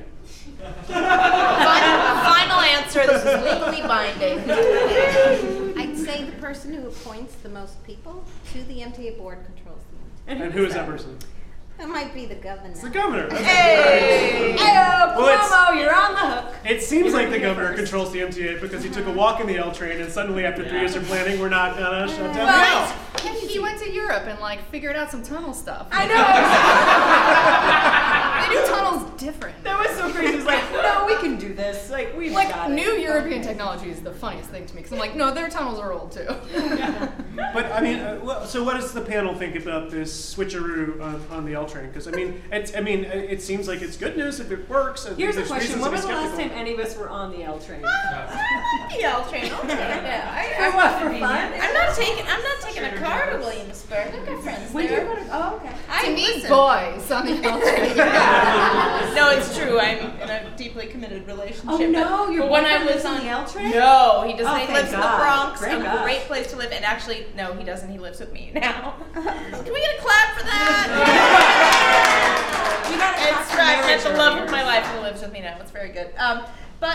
Speaker 3: Final answer, this is legally binding.
Speaker 5: I'd say the person who appoints the most people to the MTA board controls the MTA.
Speaker 1: And who is that person?
Speaker 5: That might be the governor.
Speaker 1: It's the governor.
Speaker 2: Hey! Ayo,
Speaker 1: Well,
Speaker 2: Cuomo, you're on the hook.
Speaker 1: It seems like the governor controls the MTA because he took a walk in the L train, and suddenly, after 3 years of planning, we're not gonna shut down the L.
Speaker 4: Well, he went to Europe and figured out some tunnel stuff.
Speaker 2: I know.
Speaker 4: They do tunnels different.
Speaker 2: That was so crazy. He was like, no, we can do this. We've got it.
Speaker 4: New European technology is the funniest thing to me, because I'm like, no, their tunnels are old too.
Speaker 1: But I mean, so what does the panel think about this switcheroo on the L train? Because it seems like it's good news if it works.
Speaker 2: Here's the
Speaker 1: There's
Speaker 2: question:
Speaker 1: reasons to
Speaker 2: when
Speaker 1: be
Speaker 2: was the last
Speaker 1: skeptical.
Speaker 2: time any of us were on the L train?
Speaker 3: The L train, I'll take it. Yeah,
Speaker 2: For what? For fun?
Speaker 3: I'm not taking a car to Williamsburg. I've got friends
Speaker 2: When do you
Speaker 3: there.
Speaker 2: go to? Oh, okay.
Speaker 3: I
Speaker 4: To meet
Speaker 3: listen.
Speaker 4: boys on the L train.
Speaker 3: No, it's true. I'm in a deeply committed relationship.
Speaker 2: Oh no, your
Speaker 3: but when I
Speaker 2: boyfriend
Speaker 3: was
Speaker 2: lives on the L train?
Speaker 3: No, he doesn't.
Speaker 2: Oh,
Speaker 3: he
Speaker 2: thank
Speaker 3: lives in the
Speaker 2: God.
Speaker 3: Bronx.
Speaker 2: Thank
Speaker 3: A
Speaker 2: God.
Speaker 3: great place to live. And actually, no, he doesn't. He lives with me now. Can we get a clap for that?
Speaker 2: We got a
Speaker 3: It's right. That's the love of my life who lives with me now. It's very good. But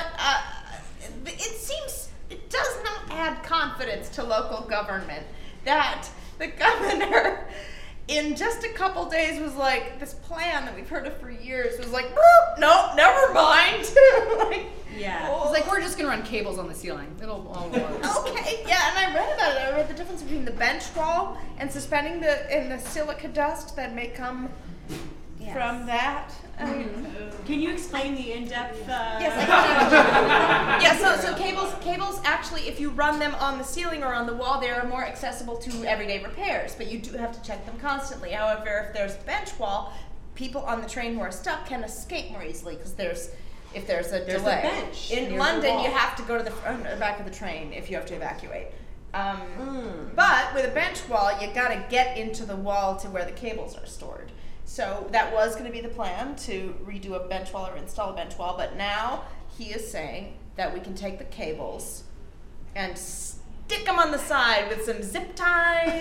Speaker 3: it does not add confidence to local government that the governor, in just a couple days, was like, this plan that we've heard of for years was like, no, never mind.
Speaker 2: Yeah.
Speaker 4: It's like, we're just going to run cables on the ceiling. It'll all work.
Speaker 3: Okay, yeah, and I read about it. I read the difference between the bench wall and suspending the silica dust that may come from that.
Speaker 2: Can you explain the in-depth?
Speaker 3: Yes, I can. Yeah, so cables actually, if you run them on the ceiling or on the wall, they are more accessible to everyday repairs, but you do have to check them constantly. However, if there's a bench wall, people on the train who are stuck can escape more easily because if there's a delay.
Speaker 2: a bench near
Speaker 3: In
Speaker 2: the
Speaker 3: London,
Speaker 2: wall.
Speaker 3: you have to go to the back of the train if you have to evacuate. But with a bench wall, you got to get into the wall to where the cables are stored. So that was going to be the plan, to redo a bench wall or install a bench wall, but now he is saying that we can take the cables and stick them on the side with some zip ties.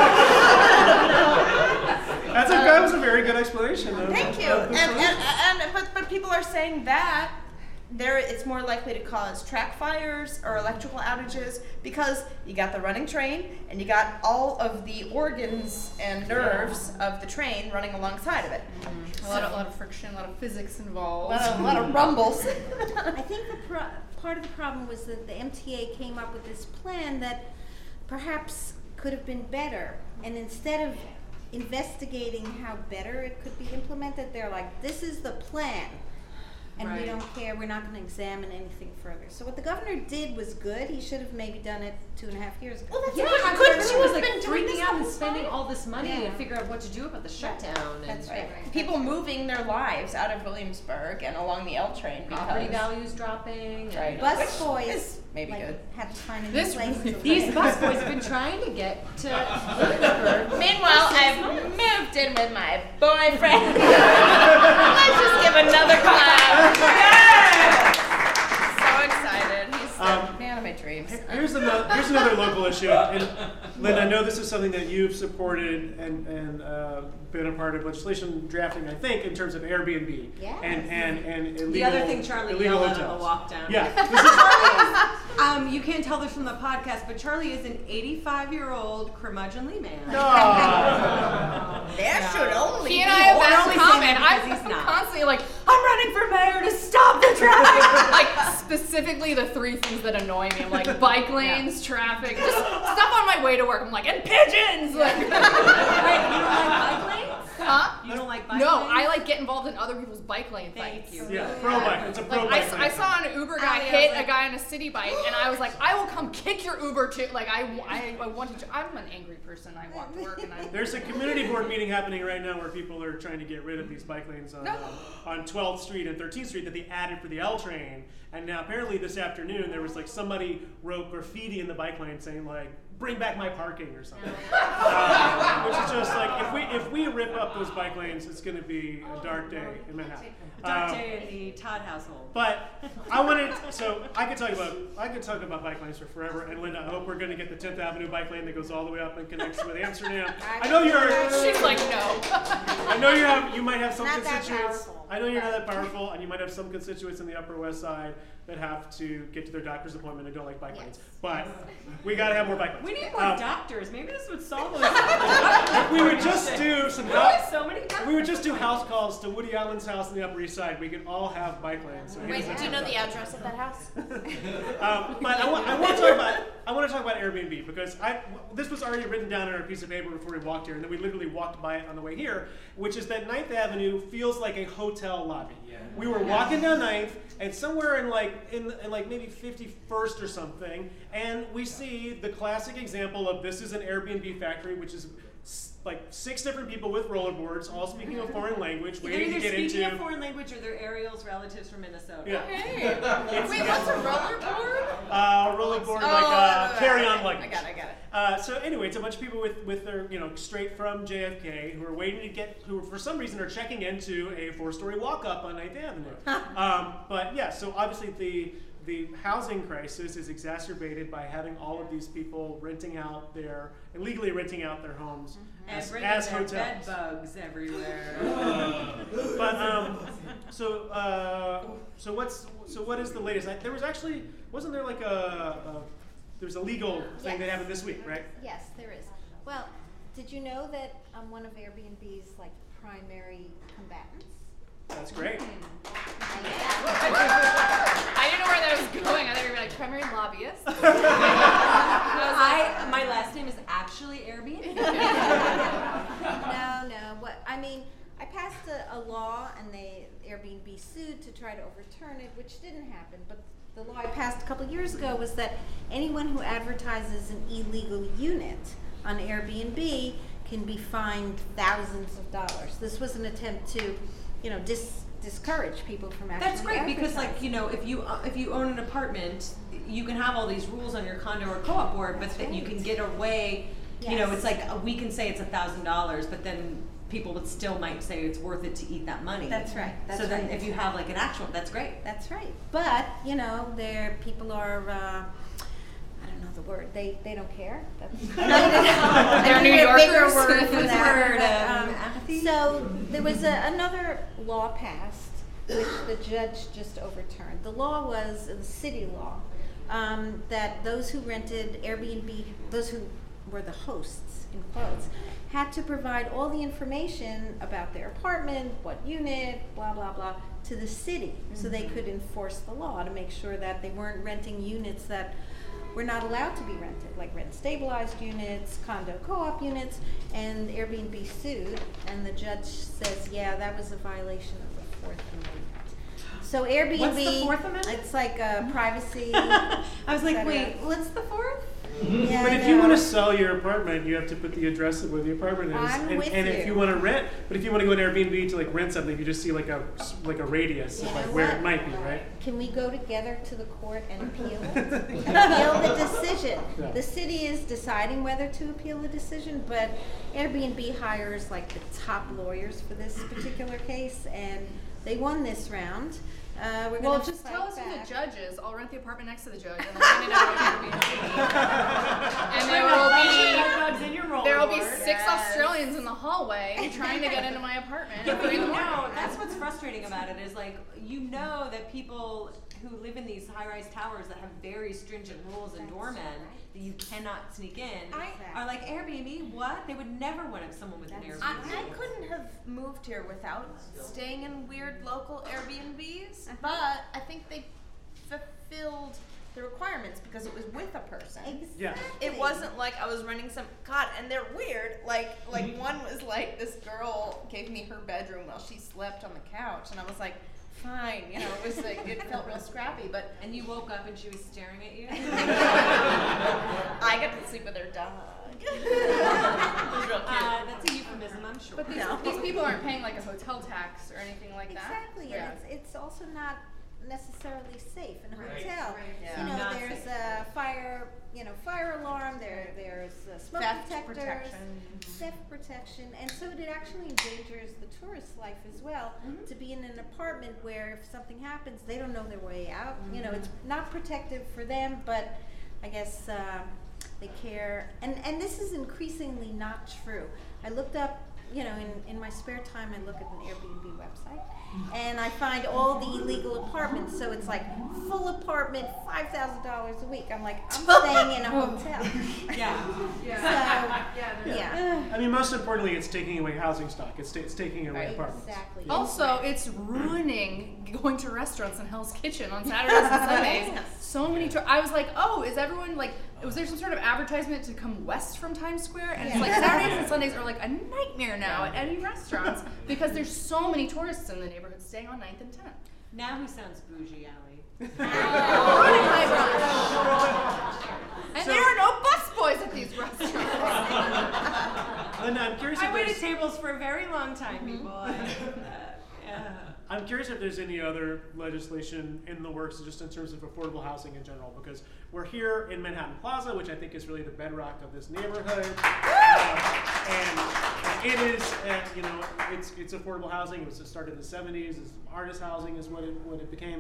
Speaker 1: That was a very good explanation.
Speaker 3: Thank you. But people are saying that it's more likely to cause track fires or electrical outages because you got the running train and you got all of the organs and nerves of the train running alongside of it.
Speaker 4: A lot of friction, a lot of physics involved.
Speaker 3: A lot of rumbles.
Speaker 5: I think part of the problem was that the MTA came up with this plan that perhaps could have been better. And instead of investigating how better it could be implemented, they're like, this is the plan. and we don't care. We're not going to examine anything further. So what the governor did was good. He should have maybe done it 2.5 years ago.
Speaker 2: Well, that's
Speaker 3: couldn't you
Speaker 2: was
Speaker 3: have
Speaker 2: like
Speaker 3: been doing
Speaker 2: freaking
Speaker 3: this
Speaker 2: out
Speaker 3: the
Speaker 2: and
Speaker 3: whole
Speaker 2: spending
Speaker 3: time?
Speaker 2: all this money
Speaker 5: Yeah.
Speaker 2: to figure out what to do about the shutdown.
Speaker 5: That's
Speaker 2: and
Speaker 5: right.
Speaker 3: People moving their lives out of Williamsburg and along the L train
Speaker 2: property
Speaker 3: because
Speaker 2: values dropping.
Speaker 3: Right.
Speaker 5: Bus boys
Speaker 3: is maybe good.
Speaker 5: had to find a new
Speaker 4: This
Speaker 5: place
Speaker 4: really-
Speaker 5: to
Speaker 2: These
Speaker 5: live.
Speaker 2: bus boys have been trying to get to Williamsburg.
Speaker 3: Meanwhile, I've moved in with my boyfriend. Let's just give another clap. Yeah! So excited. He's the man of my dreams.
Speaker 1: Here's another local issue, and Lynn, I know this is something that you've supported and been a part of legislation drafting, I think, in terms of Airbnb
Speaker 5: Yes.
Speaker 1: and illegal.
Speaker 2: The other thing Charlie
Speaker 1: illegal
Speaker 2: yelled out
Speaker 1: hotels.
Speaker 2: on the walk down.
Speaker 1: Yeah, this is,
Speaker 2: You can't tell this from the podcast, but Charlie is an 85-year-old curmudgeonly man.
Speaker 3: There should only
Speaker 4: He
Speaker 3: be
Speaker 4: and I have
Speaker 3: one.
Speaker 4: that
Speaker 2: only
Speaker 4: in
Speaker 2: saying
Speaker 4: common.
Speaker 2: that because he's
Speaker 4: I'm
Speaker 2: not.
Speaker 4: constantly like,
Speaker 2: I'm running for mayor to stop the traffic.
Speaker 4: like specifically the three things that annoy me. I'm like bike lanes, traffic, just stuff on my way to work. I'm like, and pigeons. Like,
Speaker 2: Wait, you don't like bike lanes?
Speaker 4: huh?
Speaker 2: You don't like bike
Speaker 4: No,
Speaker 2: lanes?
Speaker 4: I like get involved in other people's bike lane
Speaker 2: Thank
Speaker 4: fights.
Speaker 2: you.
Speaker 1: yeah, pro bike. It's a pro
Speaker 4: Like
Speaker 1: bike.
Speaker 4: I saw an Uber guy
Speaker 2: I was
Speaker 4: hit
Speaker 2: like-
Speaker 4: a guy on a city bike, and I was like, I will come kick your Uber too. Like I want to. I'm an angry person. I walk to work, and I'm.
Speaker 1: There's a community board meeting happening right now where people are trying to get rid of these bike lanes on 12th Street and 13th Street that they added for the L train. And now apparently this afternoon there was like somebody wrote graffiti in the bike lane saying like, "Bring back my parking" or something. Which is just like if we rip up those bike lanes, it's going to be a dark day in Manhattan.
Speaker 2: Dark day in the Todd household.
Speaker 1: But I wanted, so I could talk about bike lanes for forever. And Linda, I hope we're going to get the 10th Avenue bike lane that goes all the way up and connects with Amsterdam. I know
Speaker 4: She's like, no.
Speaker 1: I know you might have some
Speaker 5: Not that
Speaker 1: constituents.
Speaker 5: powerful.
Speaker 1: I know you're not that powerful, and you might have some constituents in the Upper West Side that have to get to their doctor's appointment and don't like bike lanes. But we got to have more bike lanes.
Speaker 2: We need more doctors. Maybe this would solve those.
Speaker 1: If we would just do some
Speaker 2: So many doctors.
Speaker 1: we would just do house calls to Woody Allen's house in the Upper East Side. We could all have bike lanes. So he
Speaker 3: Wait,
Speaker 1: doesn't
Speaker 3: do you know
Speaker 1: have
Speaker 3: the
Speaker 1: that.
Speaker 3: address of that house?
Speaker 1: But I want to talk about Airbnb because this was already written down on our piece of paper before we walked here, and then we literally walked by it on the way here, which is that 9th Avenue feels like a hotel lobby. Yeah. We were walking down 9th, and somewhere in maybe 51st or something, and we see the classic example of this is an Airbnb factory, which is like 6 different people with rollerboards, all speaking a foreign language,
Speaker 2: They're
Speaker 1: waiting to
Speaker 2: either
Speaker 1: get
Speaker 2: speaking
Speaker 1: into.
Speaker 2: a foreign language or they're Ariel's relatives from Minnesota.
Speaker 1: Yeah.
Speaker 4: Hey. Wait, what's a rollerboard?
Speaker 1: Rollerboard like carry-on luggage.
Speaker 3: I got it.
Speaker 1: So anyway, it's a bunch of people with their, straight from JFK who are waiting to who for some reason are checking into a 4-story walk-up on 9th Avenue. But yeah, so obviously the housing crisis is exacerbated by having all of these people illegally renting out their homes
Speaker 2: And
Speaker 1: as
Speaker 2: bringing their
Speaker 1: hotels.
Speaker 2: bed bugs everywhere.
Speaker 1: But so what is the latest? There was actually wasn't there like there's a legal thing that happened this week, right?
Speaker 5: Yes, there is. Well, did you know that one of Airbnb's primary combatants?
Speaker 1: That's great.
Speaker 4: I didn't know where that was going. I thought you were like primary lobbyist.
Speaker 2: My last name is actually Airbnb.
Speaker 5: No. I passed a law, and Airbnb sued to try to overturn it, which didn't happen. But the law I passed a couple of years ago was that anyone who advertises an illegal unit on Airbnb can be fined thousands of dollars. This was an attempt to, discourage people from actually.
Speaker 2: That's great because,
Speaker 5: advertising.
Speaker 2: if you own an apartment, you can have all these rules on your condo or co-op board, but that you can get away.
Speaker 5: Yes.
Speaker 2: It's like we can say it's $1,000, but then people would still might say it's worth it to eat that money.
Speaker 5: That's right. That's
Speaker 2: so then,
Speaker 5: right.
Speaker 2: if you have an actual, that's great.
Speaker 5: That's right. But people are. I don't know the word. They don't care.
Speaker 4: They're New
Speaker 5: A bigger
Speaker 4: Yorkers.
Speaker 5: word for that.
Speaker 2: Word,
Speaker 5: But,
Speaker 2: apathy?
Speaker 5: so there was another law passed, which the judge just overturned. The law was the city law that those who rented Airbnb, those who were the hosts in quotes, had to provide all the information about their apartment, what unit, blah blah blah, to the city, so they could enforce the law to make sure that they weren't renting units that were not allowed to be rented, like rent-stabilized units, condo co-op units, and Airbnb sued, and the judge says, yeah, that was a violation of the Fourth Amendment. So Airbnb.
Speaker 2: What's the Fourth Amendment?
Speaker 5: It's like privacy.
Speaker 2: I was like,
Speaker 5: etc.
Speaker 2: wait, what's the fourth?
Speaker 5: Yeah,
Speaker 1: But
Speaker 5: I
Speaker 1: if you
Speaker 5: know.
Speaker 1: want to sell your apartment, you have to put the address of where the apartment is.
Speaker 5: I'm
Speaker 1: and
Speaker 5: with
Speaker 1: if
Speaker 5: you.
Speaker 1: you want to rent, but if you want to go to Airbnb to like rent something, you just see like a radius
Speaker 5: You
Speaker 1: of
Speaker 5: know
Speaker 1: like where
Speaker 5: what?
Speaker 1: it might be, right?
Speaker 5: Can we go together to the court and appeal it? Appeal the decision.
Speaker 1: Yeah.
Speaker 5: The city is deciding whether to appeal the decision, but Airbnb hires like the top lawyers for this particular case, and they won this round. We're
Speaker 4: Well,
Speaker 5: gonna
Speaker 4: just
Speaker 5: fight
Speaker 4: tell us who
Speaker 5: back.
Speaker 4: the judge is. I'll rent the apartment next to the judge, and then hand it out on Airbnb. And there will be 6 Australians in the hallway trying to get into my apartment.
Speaker 2: Yeah,
Speaker 4: at
Speaker 2: but
Speaker 4: 3 in
Speaker 2: you
Speaker 4: the morning.
Speaker 2: know, that's what's frustrating about it is like, you know that people who live in these high-rise towers that have very stringent rules and doormen that you cannot sneak in are like, Airbnb, what? They would never want someone with an Airbnb.
Speaker 3: I couldn't have moved here without staying in weird local Airbnbs, but I think they fulfilled the requirements because it was with a person.
Speaker 5: Exactly.
Speaker 1: Yeah.
Speaker 3: It wasn't like I was renting some and they're weird. Like one was like this girl gave me her bedroom while she slept on the couch, and I was like, fine, you know, it was like it felt real scrappy, but
Speaker 2: And you woke up and she was staring at you?
Speaker 3: I got to sleep with her dog. It was real cute.
Speaker 2: That's a euphemism, I'm sure.
Speaker 4: But these people aren't paying like a hotel tax or anything like that.
Speaker 5: Exactly,
Speaker 4: Yeah.
Speaker 5: and it's also not necessarily safe in a
Speaker 1: Right.
Speaker 5: hotel.
Speaker 3: Yeah.
Speaker 5: You know,
Speaker 2: Not
Speaker 5: there's
Speaker 2: safe.
Speaker 5: a fire alarm. There's smoke
Speaker 3: Theft
Speaker 5: detectors,
Speaker 3: protection.
Speaker 5: theft protection, and so it actually endangers the tourist life as well. To be in an apartment where if something happens, they don't know their way out. You know, it's not protective for them, but I guess they care. And this is increasingly not true. I looked up. You know, in my spare time, I look at an Airbnb website, and I find all the illegal apartments. So it's like full apartment, $5,000 a week. I'm like, I'm staying in a hotel.
Speaker 2: Yeah.
Speaker 5: So, yeah,
Speaker 1: I mean, most importantly, it's taking away housing stock. It's taking away apartments.
Speaker 5: exactly.
Speaker 4: Also, it's ruining going to restaurants in Hell's Kitchen on Saturdays and Sundays. So many. I was like, oh, is everyone like? Was there some sort of advertisement to come west from Times Square? And it's like Saturdays and Sundays are like a nightmare now at any restaurants because there's so many tourists in the neighborhood staying on 9th and 10th.
Speaker 2: Now who sounds bougie, Allie?
Speaker 4: Ruining my brunch. And
Speaker 1: So-
Speaker 4: there are no busboys at these restaurants.
Speaker 1: And I'm curious
Speaker 2: I
Speaker 1: if
Speaker 2: waited
Speaker 1: there's,
Speaker 2: tables for a very long time, people.
Speaker 1: I'm curious if there's any other legislation in the works just in terms of affordable housing in general, because we're here in Manhattan Plaza, which I think is really the bedrock of this neighborhood. And it is, you know, it's affordable housing. It was started in the 70s. It's artist housing is what it became.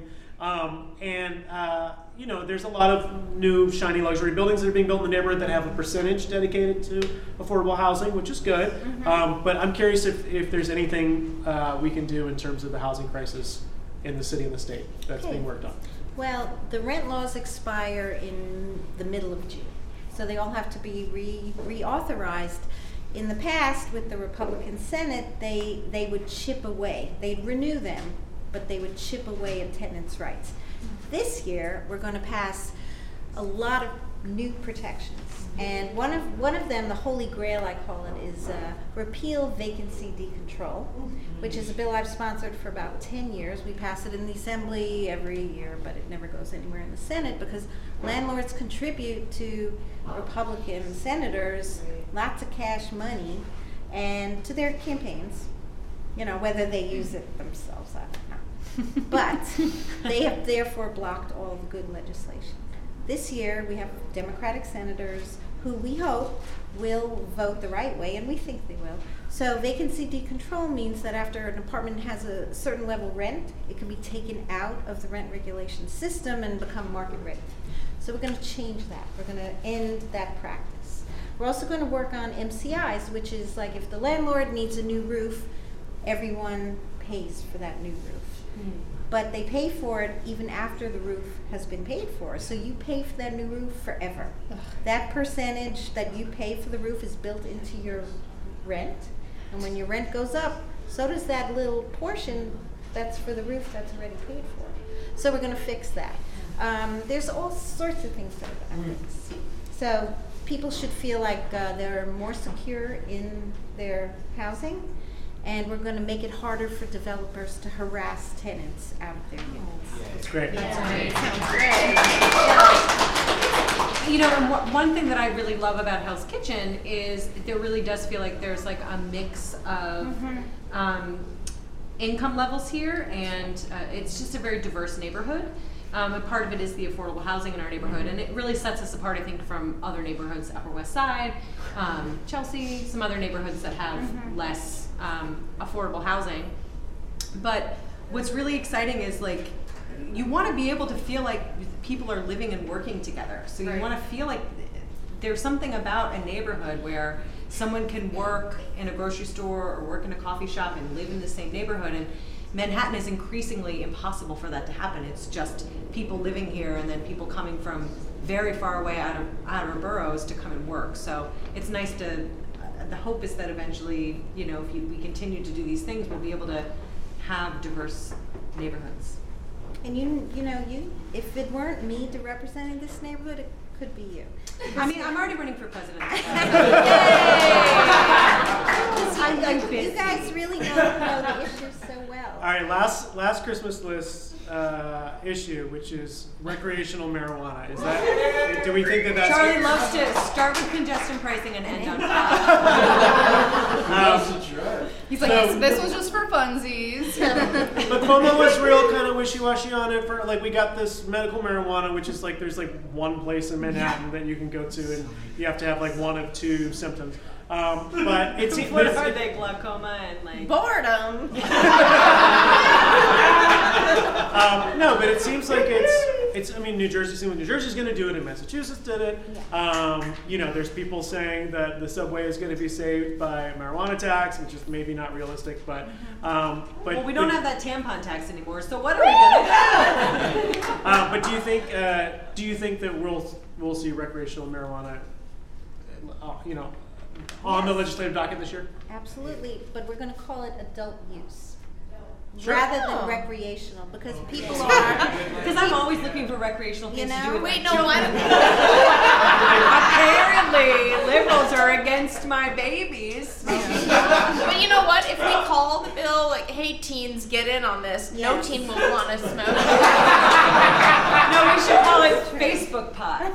Speaker 1: You know, there's a lot of new shiny luxury buildings that are being built in the neighborhood that have a percentage dedicated to affordable housing, which is good. But I'm curious if there's anything we can do in terms of the housing crisis in the city and the state that's being worked on.
Speaker 5: Well, the rent laws expire in the middle of June, so they all have to be reauthorized. In the past, with the Republican Senate, they would chip away. They'd renew them, but they would chip away at tenants' rights. This year, we're going to pass a lot of new protections, and one of them, the holy grail I call it, is repeal vacancy decontrol, which is a bill I've sponsored for about 10 years. We pass it in the Assembly every year, but it never goes anywhere in the Senate because landlords contribute to Republican senators lots of cash money and to their campaigns. You know, whether they use it themselves, I don't know. But they have therefore blocked all the good legislation. This year we have Democratic senators who we hope will vote the right way, and we think they will. So vacancy decontrol means that after an apartment has a certain level rent, it can be taken out of the rent regulation system and become market rate. So we're going to change that. We're going to end that practice. We're also going to work on MCIs, which is like if the landlord needs a new roof, everyone pays for that new roof. But they pay for it even after the roof has been paid for. So you pay for that new roof forever. That percentage that you pay for the roof is built into your rent. And when your rent goes up, so does that little portion that's for the roof that's already paid for. So we're going to fix that. There's all sorts of things that are going to fix. So people should feel like they're more secure in their housing. and we're going to make it harder for developers to harass tenants out of their units.
Speaker 1: That's great.
Speaker 2: You know, and one thing that I really love about Hell's Kitchen is there really does feel like there's like a mix of income levels here, and it's just a very diverse neighborhood. And part of it is the affordable housing in our neighborhood, and it really sets us apart, I think, from other neighborhoods, Upper West Side, Chelsea, some other neighborhoods that have less affordable housing. But what's really exciting is like you want to be able to feel like people are living and working together. So you want to feel like there's something about a neighborhood where someone can work in a grocery store or work in a coffee shop and live in the same neighborhood. And Manhattan is increasingly impossible for that to happen. It's just people living here and then people coming from very far away out of our boroughs to come and work. So it's nice to, the hope is that eventually, you know, if we continue to do these things, we'll be able to have diverse neighborhoods.
Speaker 5: And you know, if it weren't me to representing this neighborhood, it could be you.
Speaker 2: I mean, I'm already running for president.
Speaker 5: You guys really know the issues so well.
Speaker 1: All right, last Christmas list issue, which is recreational marijuana. Is that? Do we think that's?
Speaker 2: Charlie loves to start with congestion pricing and end on
Speaker 4: He's like, this was just for funsies.
Speaker 1: But Cuomo was real kind of wishy-washy on it. For like, we got this medical marijuana, which is like there's like one place in Manhattan that you can go to, and you have to have like one of two symptoms. But it's
Speaker 2: what are they, glaucoma and like
Speaker 3: Boredom.
Speaker 1: No, but it seems like it's. I mean, New Jersey's going to do it, and Massachusetts did it. You know, there's people saying that the subway is going to be saved by marijuana tax, which is maybe not realistic, but
Speaker 2: well, we don't have that tampon tax anymore. So what are we going to do?
Speaker 1: But do you think that we'll see recreational marijuana? You know, on the legislative docket this year?
Speaker 5: Absolutely, but we're going to call it adult use.
Speaker 1: Sure.
Speaker 5: Rather than recreational, because people are.
Speaker 2: Because I'm always looking for recreational things to do with
Speaker 3: Wait,
Speaker 2: my
Speaker 3: no,
Speaker 2: children. Apparently, liberals are against my babies.
Speaker 3: But you know what? If we call the bill like, "Hey, teens, get in on this," no teen will want to smoke.
Speaker 2: No, we should call it Facebook pot.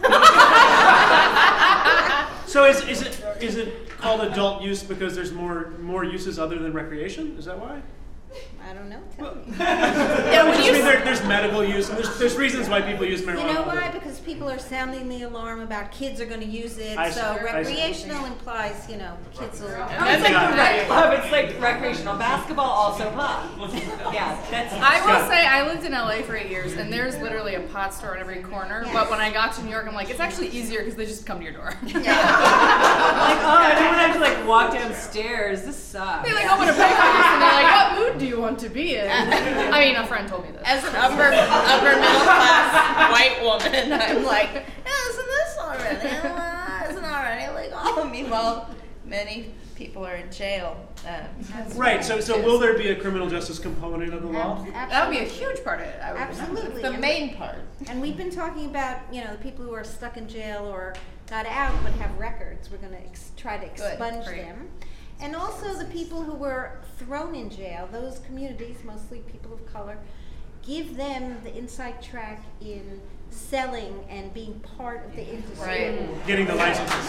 Speaker 1: So is it called adult use because there's more uses other than recreation? Is that why?
Speaker 5: I don't know. Tell me.
Speaker 1: There's medical use, and there's reasons why people use marijuana.
Speaker 5: You know why? Because people are sounding the alarm about kids are going to use it. So recreational implies, you know, kids will.
Speaker 2: It's like the rec club. It's like recreational basketball, also pot. Yeah, that's.
Speaker 4: I will say I lived in LA for 8 years, and there's literally a pot store on every corner.
Speaker 5: Yes.
Speaker 4: But when I got to New York, I'm like, it's actually easier because they just come to your door.
Speaker 2: Like, oh, I don't have to like walk downstairs. This sucks.
Speaker 4: They like open a breakfast and they're like, what mood do you want to be in? I mean, a friend told me this.
Speaker 3: As an upper middle class white woman, I'm like, isn't this already? Isn't already illegal? Meanwhile, many people are in jail.
Speaker 1: Right. So will there be a criminal justice component of the law?
Speaker 4: That would be a huge part of it. I would
Speaker 5: Absolutely.
Speaker 3: The main part.
Speaker 5: And we've been talking about, you know, the people who are stuck in jail or got out but have records. We're going to try to expunge them. And also the people who were thrown in jail, those communities, mostly people of color, give them the inside track in selling and being part of the industry.
Speaker 3: Right.
Speaker 1: Getting the licenses.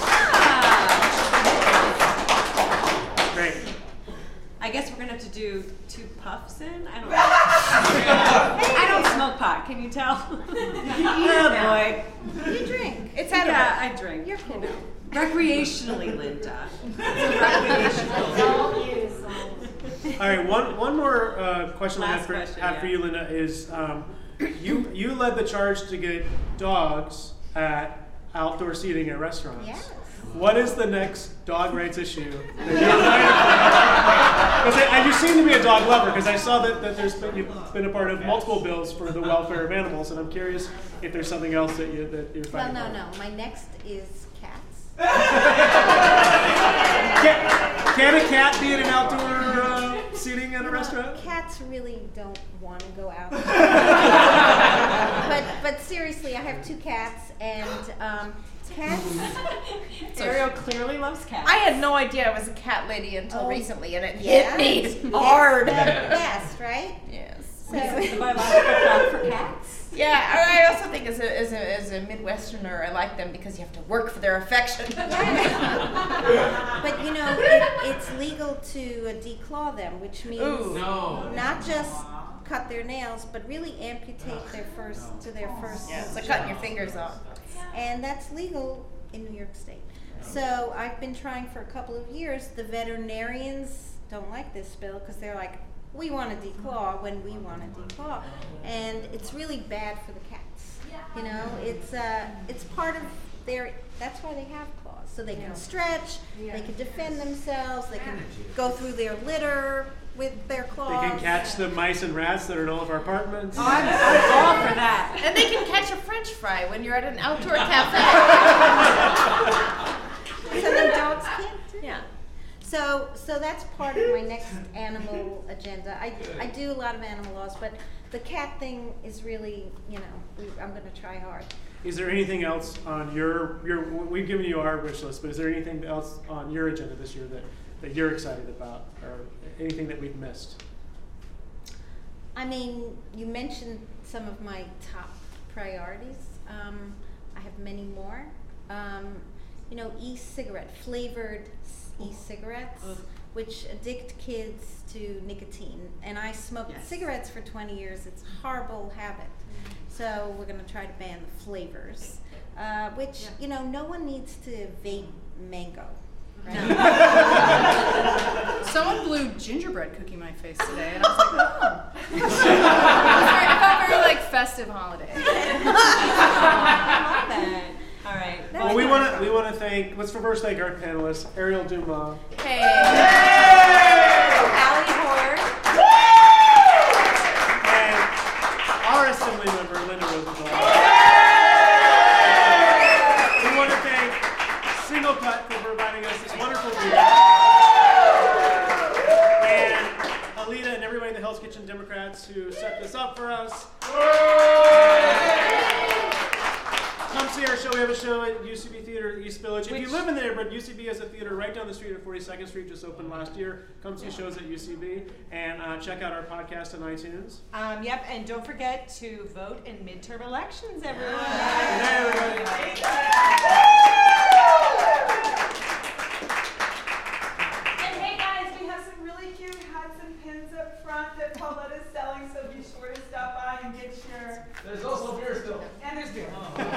Speaker 1: Great.
Speaker 2: I guess we're gonna have to do 2 puffs in. I don't know. I don't smoke pot. Can you tell? Oh boy.
Speaker 5: You drink.
Speaker 3: It's edible.
Speaker 2: Yeah, I drink.
Speaker 5: You're cool.
Speaker 2: Recreationally, Linda.
Speaker 1: All right. One more question I
Speaker 2: Last question,
Speaker 1: have for you, Linda, is you led the charge to get dogs at outdoor seating at restaurants.
Speaker 5: Yes.
Speaker 1: What is the next dog rights issue that you're fighting for? You seem to be a dog lover, because I saw that you've been a part of multiple bills for the welfare of animals, and I'm curious if there's something else that you're fighting for.
Speaker 5: No. My next is cats.
Speaker 1: Can a cat be at an outdoor seating at a restaurant?
Speaker 5: Cats really don't want to go out. but seriously, I have 2 cats, and Cats.
Speaker 2: Ariel clearly loves cats.
Speaker 3: I had no idea I was a cat lady until recently, and it
Speaker 5: Yeah.
Speaker 3: hit me hard.
Speaker 5: Yes, right?
Speaker 3: Yes.
Speaker 5: So,
Speaker 2: the biological clock for cats.
Speaker 3: Yeah, I also think as a Midwesterner, I like them because you have to work for their affection.
Speaker 5: but you know, it's legal to declaw them, which means
Speaker 3: Ooh.
Speaker 5: not just cut their nails, but really amputate their first.
Speaker 3: Yeah, it's like cutting your fingers off.
Speaker 5: And that's legal in New York State. So I've been trying for a couple of years. The veterinarians don't like this bill because they're like, we want to declaw when we want to declaw, and it's really bad for the cats. You know, it's part of their. That's why they have claws, so they can stretch, they can defend themselves, they can go through their litter with their claws.
Speaker 1: They can catch the mice and rats that are in all of our apartments.
Speaker 2: Oh, I'm all for that.
Speaker 3: And they can catch a French fry when you're at an outdoor cafe.
Speaker 5: So then dogs can't do.
Speaker 3: Yeah.
Speaker 5: So that's part of my next animal agenda. I do a lot of animal laws, but the cat thing is really, you know, I'm going to try hard.
Speaker 1: Is there anything else on your? We've given you our wish list, but is there anything else on your agenda this year that you're excited about, or anything that we've missed?
Speaker 5: I mean, you mentioned some of my top priorities. I have many more. You know, e-cigarette, flavored e-cigarettes, which addict kids to nicotine. And I smoked cigarettes for 20 years. It's a horrible habit. So we're going to try to ban the flavors, which, you know, no one needs to vape mango. Right?
Speaker 4: Someone blew gingerbread cookie in my face today, and I was like, oh. It felt very like festive holiday.
Speaker 2: All right.
Speaker 1: Well, we want to thank. Let's first thank our panelists, Ariel Dumas.
Speaker 3: Hey.
Speaker 2: Allie Horde.
Speaker 1: And our assembly member, Linda Rosenthal. We want to thank Single Cut for providing us this wonderful beer. And Alita and everybody in the Hell's Kitchen Democrats who set this up for us. Come see our show. We have a show at UCB Theater East Village. If you live in the neighborhood, UCB has a theater right down the street at 42nd Street, just opened last year. Come see shows at UCB and check out our podcast on iTunes.
Speaker 2: Yep, and don't forget to vote in midterm elections, everyone.
Speaker 1: Good night, everybody.
Speaker 6: And hey guys, we have some really cute hats and pins up front that Paulette is selling, so be sure to stop by and get your...
Speaker 7: There's also beer still.
Speaker 6: And there's beer.